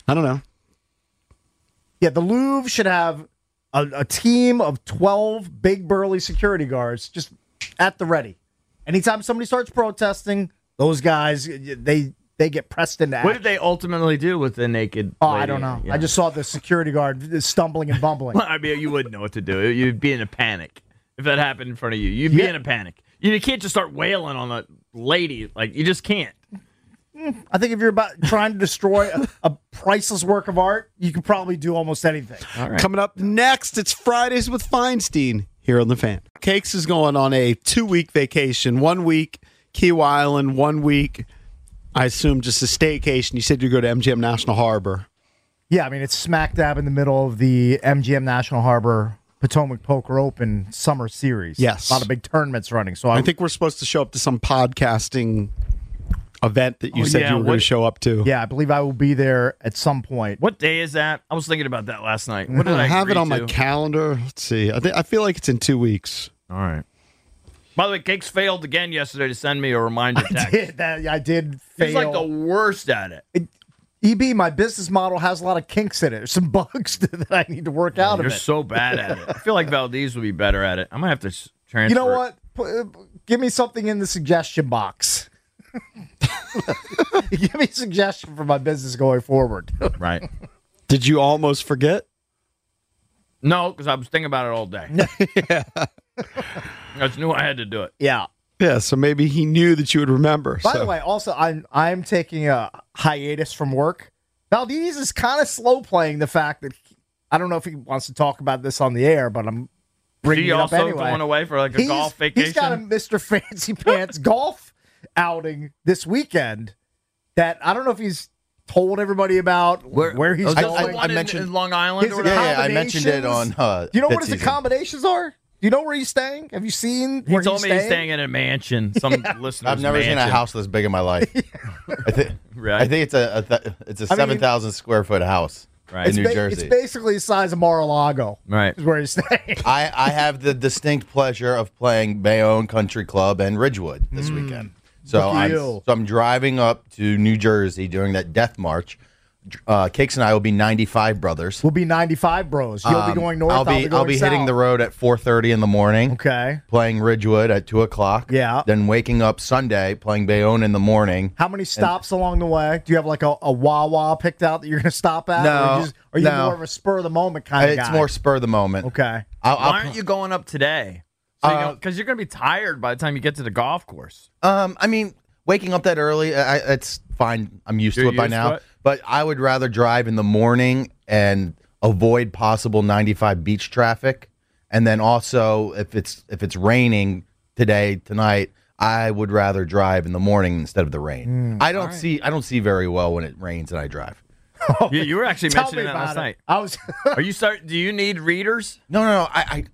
I don't know. Yeah, the Louvre should have a team of 12 big burly security guards just at the ready. Anytime somebody starts protesting, those guys, they get pressed into action. What did they ultimately do with the naked Oh, lady? I don't know. Yeah. I just saw the security guard stumbling and bumbling. Well, I mean, you wouldn't know what to do. You'd be in a panic if that happened in front of you. You'd be in a panic. You can't just start wailing on the lady. Like, you just can't. I think if you're about trying to destroy a priceless work of art, you can probably do almost anything. All right. Coming up next, it's Fridays with Feinstein here on The Fan. Cakes is going on a 2-week vacation. 1 week, Kiawah Island. 1 week, I assume, just a staycation. You said you go to MGM National Harbor. Yeah, I mean, it's smack dab in the middle of the MGM National Harbor Potomac Poker Open Summer Series. Yes. A lot of big tournaments running. So I think we're supposed to show up to some podcasting event that you said you were going to show up to. Yeah, I believe I will be there at some point. What day is that? I was thinking about that last night. What did I I have it agree on my to? calendar. Let's see. I feel like it's in 2 weeks. All right. By the way, Cakes failed again yesterday to send me a reminder text. I did fail. He's like the worst at it. EB, my business model has a lot of kinks in it. There's some bugs that I need to work out of You're it. so bad at it. I feel like Valdez would be better at it. I might have to transfer. You know what? Give me something in the suggestion box. Give me a suggestion for my business going forward. Right. Did you almost forget? No, because I was thinking about it all day. I just knew I had to do it. Yeah. Yeah, so maybe he knew that you would remember. By the way, also, I'm taking a hiatus from work. Valdez is kind of slow playing the fact that I don't know if he wants to talk about this on the air, but I'm bringing He it up also anyway. going away for like a golf vacation? He's got a Mr. Fancy Pants golf outing this weekend that I don't know if he's told everybody about where he's going. I mentioned in Long Island. His Or whatever? I mentioned it on. Do you know what his Season. accommodations are? Do you know where he's staying? Have you seen He where told me he's staying? staying in a mansion. Some listeners. I've never seen a house this big in my life. I think it's a 7,000 square foot house in New Jersey. It's basically the size of Mar-a-Lago. Right. Is where he's staying. I have the distinct pleasure of playing Bayonne Country Club and Ridgewood this weekend. So I'm driving up to New Jersey during that death march. Cakes and I will be 95 brothers. We'll be 95 bros. You'll be going north. I'll be hitting the road at 4:30 in the morning. Okay. Playing Ridgewood at 2:00. Yeah. Then waking up Sunday playing Bayonne in the morning. How many stops along the way? Do you have like a Wawa picked out that you're going to stop at? No. Are you no. more of a spur of the moment kind of guy? It's more spur of the moment. Okay. Why aren't you going up today? Because you're going to be tired by the time you get to the golf course. I mean, waking up that early, it's fine. I'm used to it by now. But I would rather drive in the morning and avoid possible 95 beach traffic. And then also, if it's raining tonight, I would rather drive in the morning instead of the rain. I don't see very well when it rains and I drive. You were actually Tell mentioning me that last about night. it. I was. Are you Do you need readers? No.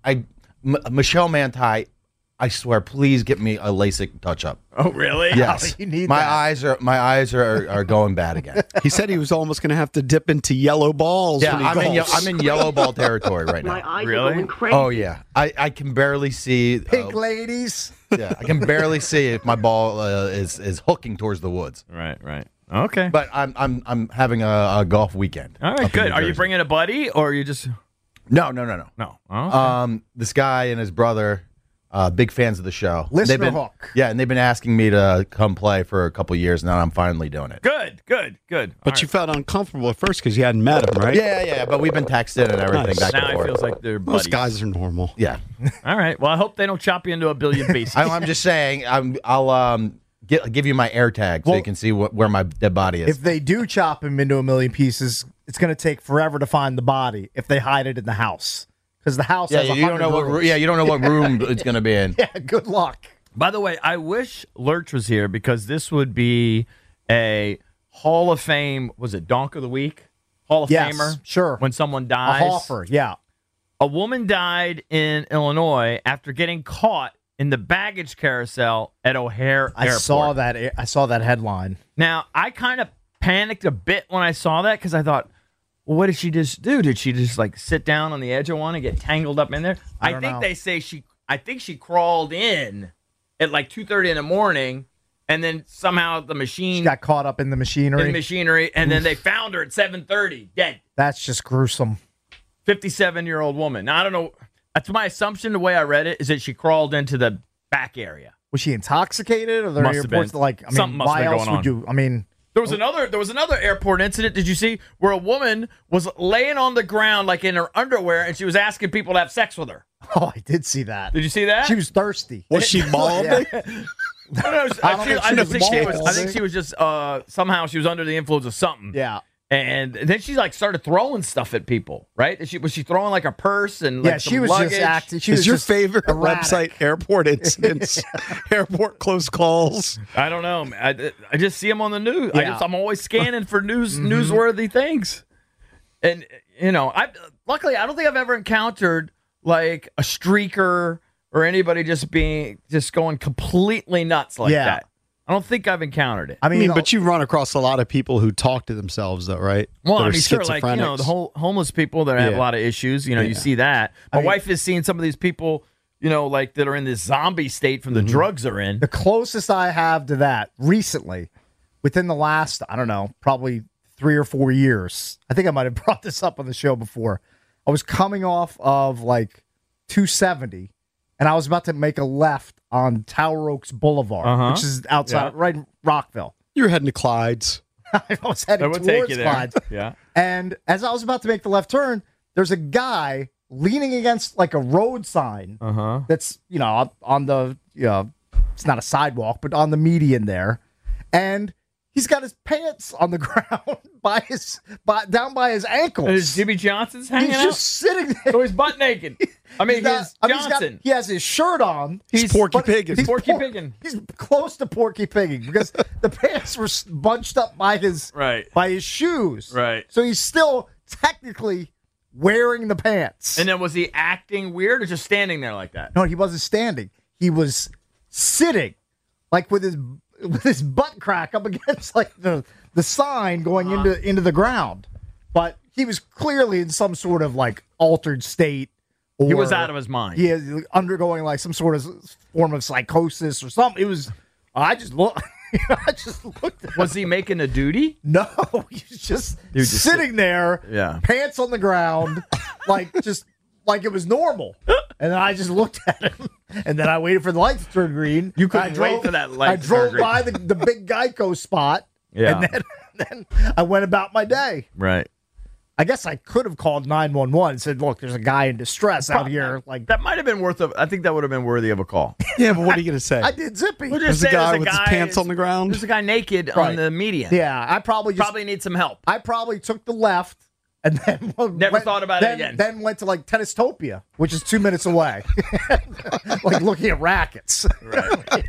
Michelle Manti, I swear, please get me a LASIK touch-up. Oh, really? Yes. You need my that. eyes are going bad again. He said he was almost going to have to dip into yellow balls. Yeah, when he golfs. I'm in yellow ball territory right now. My eyes Really? are going crazy. Oh yeah, I can barely see. Pink ladies. Yeah, I can barely see if my ball is hooking towards the woods. Right. Okay. But I'm having a golf weekend. All right, good. Are you bringing a buddy or are you just No. No? Okay. This guy and his brother, big fans of the show. Listener They've been, hook. Yeah, and they've been asking me to come play for a couple years. Now I'm finally doing it. Good. But you felt uncomfortable at first because you hadn't met him, right? Yeah. But we've been texting and everything Nice. back Now and it forth. feels like they're buddies. Most guys are normal. Yeah. All right. Well, I hope they don't chop you into a billion pieces. I'm just saying. I'll give you my air tag so you can see where my dead body is. If they do chop him into a million pieces, it's going to take forever to find the body if they hide it in the house. Because the house has you don't know what. rooms. You don't know what room it's going to be in. Yeah, good luck. By the way, I wish Lurch was here because this would be a Hall of Fame. Was it Donk of the Week? Hall of Yes, Famer. sure. When someone A dies. Hoffer, yeah. A woman died in Illinois after getting caught in the baggage carousel at O'Hare I Airport. saw that headline. Now, I kind of panicked a bit when I saw that because I thought, well, what did she just do? Did she just like sit down on the edge of one and get tangled up in there? I think they say I think she crawled in at like 2:30 in the morning and then somehow the machine She got caught up in the machinery. and then they found her at 7:30, dead. That's just gruesome. 57-year-old woman. Now, I don't know. That's my assumption. The way I read it is that she crawled into the back area. Was she intoxicated? Or there Must any have reports been. that, like, I mean, Something must have why been else going would you? I mean, There was another airport incident. Did you see where a woman was laying on the ground like in her underwear and she was asking people to have sex with her? oh, I did see that. Did you see that? She was thirsty. Was she bald? Yeah. I think she was just somehow she was under the influence of something. Yeah. And then she like started throwing stuff at people, right? Was she throwing like a purse and like she some was luggage? just acting. She Is was your just favorite erratic. website airport incidents, airport close calls? I don't know. I just see them on the news. Yeah. I'm always scanning for newsworthy things. And luckily I don't think I've ever encountered like a streaker or anybody just going completely nuts like that. I don't think I've encountered it. I mean, but you run across a lot of people who talk to themselves, though, right? Well, That I are mean, sure, like, the whole homeless people that have a lot of issues, you see that. My wife has seen some of these people, like that are in this zombie state from the drugs they're in. The closest I have to that recently, within the last, I don't know, probably 3 or 4 years, I think I might have brought this up on the show before. I was coming off of like 270, and I was about to make a left on Tower Oaks Boulevard, which is outside, right in Rockville. You're heading to Clyde's. I was heading towards Clyde's. Yeah. And as I was about to make the left turn, there's a guy leaning against like a road sign that's, on the, it's not a sidewalk, but on the median there. And he's got his pants on the ground down by his ankles. And is Jimmy Johnson's hanging out? He's just sitting there. So he's butt naked. I mean, Johnson. He has his shirt on. He's Porky Piggin. He's Porky Piggin. He's close to Porky Piggin because the pants were bunched up by his shoes. Right. So he's still technically wearing the pants. And then was he acting weird or just standing there like that? No, he wasn't standing. He was sitting, like with his butt crack up against like the sign going into the ground. But he was clearly in some sort of like altered state. He was out of his mind. He is undergoing like some sort of form of psychosis or something. It was. I just looked at him. Was he making a duty? No, he was just sitting there, pants on the ground, like it was normal. And then I just looked at him, and then I waited for the light to turn green. You couldn't wait for that light to turn drove green. by the big Geico spot, and then I went about my day. Right. I guess I could have called 911 and said, "Look, there's a guy in distress out here." Like that might have been I think that would have been worthy of a call. Yeah, but what are you going to say? I did zippy. We'll There's just a say guy with his pants on the ground. There's a guy naked on the median. Yeah, I probably need some help. I probably took the left and then Never thought about it again. Then went to like Tennistopia, which is 2 minutes away, like looking at rackets. Right.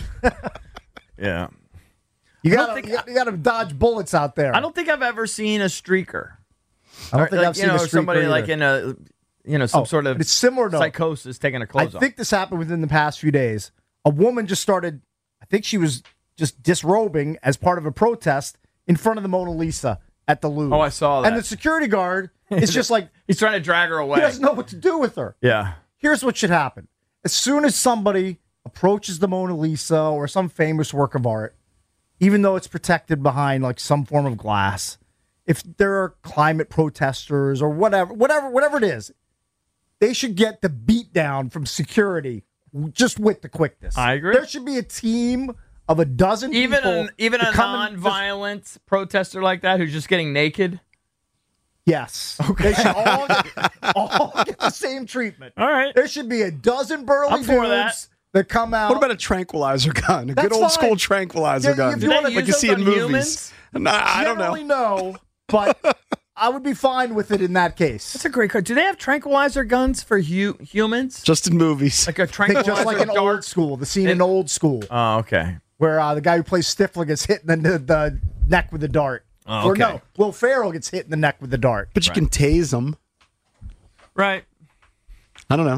Yeah. You got to dodge bullets out there. I don't think I've ever seen a streaker. I don't think I've seen a streaker somebody either. like in a some sort of it's similar to psychosis taking a clothes I think this happened within the past few days. A woman just started. I think she was just disrobing as part of a protest in front of the Mona Lisa at the Louvre. Oh, I saw that. And the security guard is just like he's trying to drag her away. He doesn't know what to do with her. Yeah. Here's what should happen: as soon as somebody approaches the Mona Lisa or some famous work of art, even though it's protected behind like some form of glass, if there are climate protesters or whatever it is, they should get the beat down from security just with the quickness. I agree. There should be a team of a dozen people. Even a non-violent protester like that who's just getting naked. Yes. Okay. They should all get the same treatment. All right. There should be a dozen burly I'm for dudes that come out. What about a tranquilizer gun? A That's good old fine. school tranquilizer gun. If you wanna Like use you see those in on movies. humans? I don't know. Generally, no, but I would be fine with it in that case. That's a great card. Do they have tranquilizer guns for humans? Just in movies. Like a I think tranquilizer just like in dart? Old School, the scene in Old School, Oh, okay. where the guy who plays Stifler gets hit in the neck with a dart. Oh, Or okay. no, Will Ferrell gets hit in the neck with the dart. But you can tase them. Right. I don't know.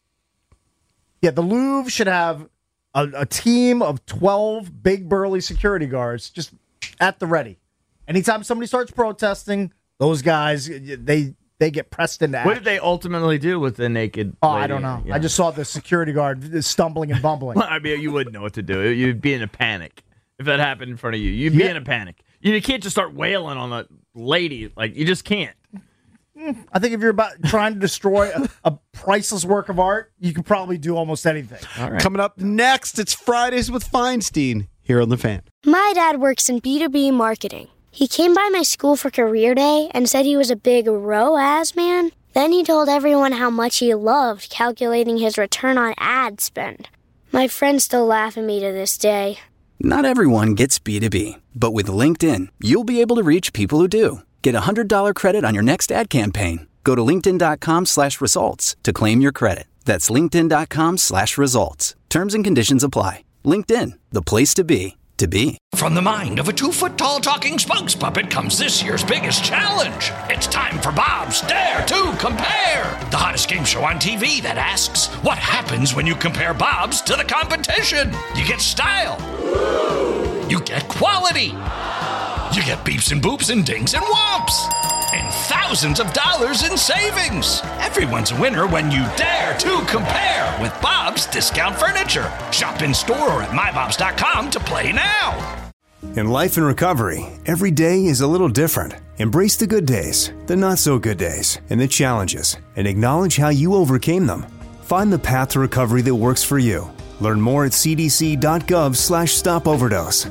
Yeah, the Louvre should have a team of 12 big burly security guards just at the ready. Anytime somebody starts protesting, those guys they get pressed into action. What did they ultimately do with the naked Oh, lady? I don't know. Yeah. I just saw the security guard stumbling and bumbling. I mean, you wouldn't know what to do. You'd be in a panic. if that happened in front of you. You'd be in a panic. You can't just start wailing on a lady. Like, you just can't. I think if you're trying to destroy a priceless work of art, you can probably do almost anything. All right. Coming up next, it's Fridays with Feinstein here on The Fan. My dad works in B2B marketing. He came by my school for career day and said he was a big ROAS man. Then he told everyone how much he loved calculating his return on ad spend. My friends still laugh at me to this day. Not everyone gets B2B, but with LinkedIn, you'll be able to reach people who do. Get a $100 credit on your next ad campaign. Go to linkedin.com/results to claim your credit. That's linkedin.com/results. Terms and conditions apply. LinkedIn, the place to be, to be. From the mind of a 2-foot-tall talking spokes puppet comes this year's biggest challenge. It's time for Bob's Dare to Compare, the hottest game show on TV that asks, what happens when you compare Bob's to the competition? You get style. You get quality. You get beeps and boops and dings and whomps. And thousands of dollars in savings. Everyone's a winner when you dare to compare with Bob's Discount Furniture. Shop in store or at mybobs.com to play now. In life and recovery, every day is a little different. Embrace the good days, the not so good days, and the challenges, and acknowledge how you overcame them. Find the path to recovery that works for you. Learn more at cdc.gov/stopoverdose.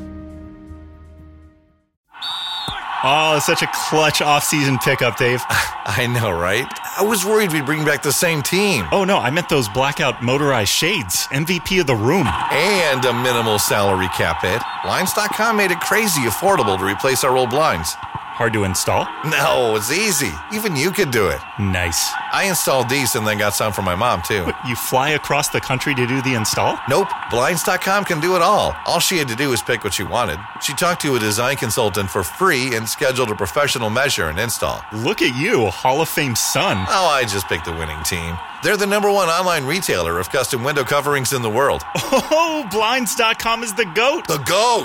Oh, such a clutch off-season pickup, Dave. I know, right? I was worried we'd bring back the same team. Oh, no, I meant those blackout motorized shades. MVP of the room. And a minimal salary cap hit. Blinds.com made it crazy affordable to replace our old blinds. Hard to install? No, it's easy. Even you could do it. Nice. I installed these and then got some for my mom, too. But you fly across the country to do the install? Nope. Blinds.com can do it all. All she had to do was pick what she wanted. She talked to a design consultant for free and scheduled a professional measure and install. Look at you, Hall of Fame son. Oh, I just picked the winning team. They're the #1 online retailer of custom window coverings in the world. Oh, Blinds.com is the GOAT. The GOAT!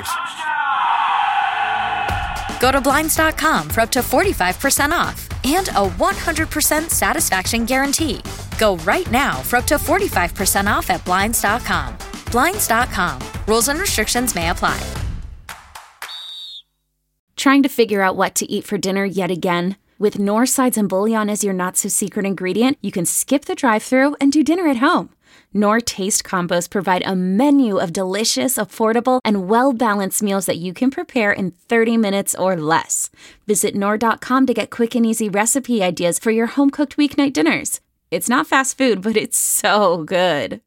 Go to Blinds.com for up to 45% off and a 100% satisfaction guarantee. Go right now for up to 45% off at Blinds.com. Blinds.com. Rules and restrictions may apply. Trying to figure out what to eat for dinner yet again? With Knorr sides and bouillon as your not-so-secret ingredient, you can skip the drive-thru and do dinner at home. Knorr Taste Combos provide a menu of delicious, affordable, and well-balanced meals that you can prepare in 30 minutes or less. Visit Knorr.com to get quick and easy recipe ideas for your home-cooked weeknight dinners. It's not fast food, but it's so good.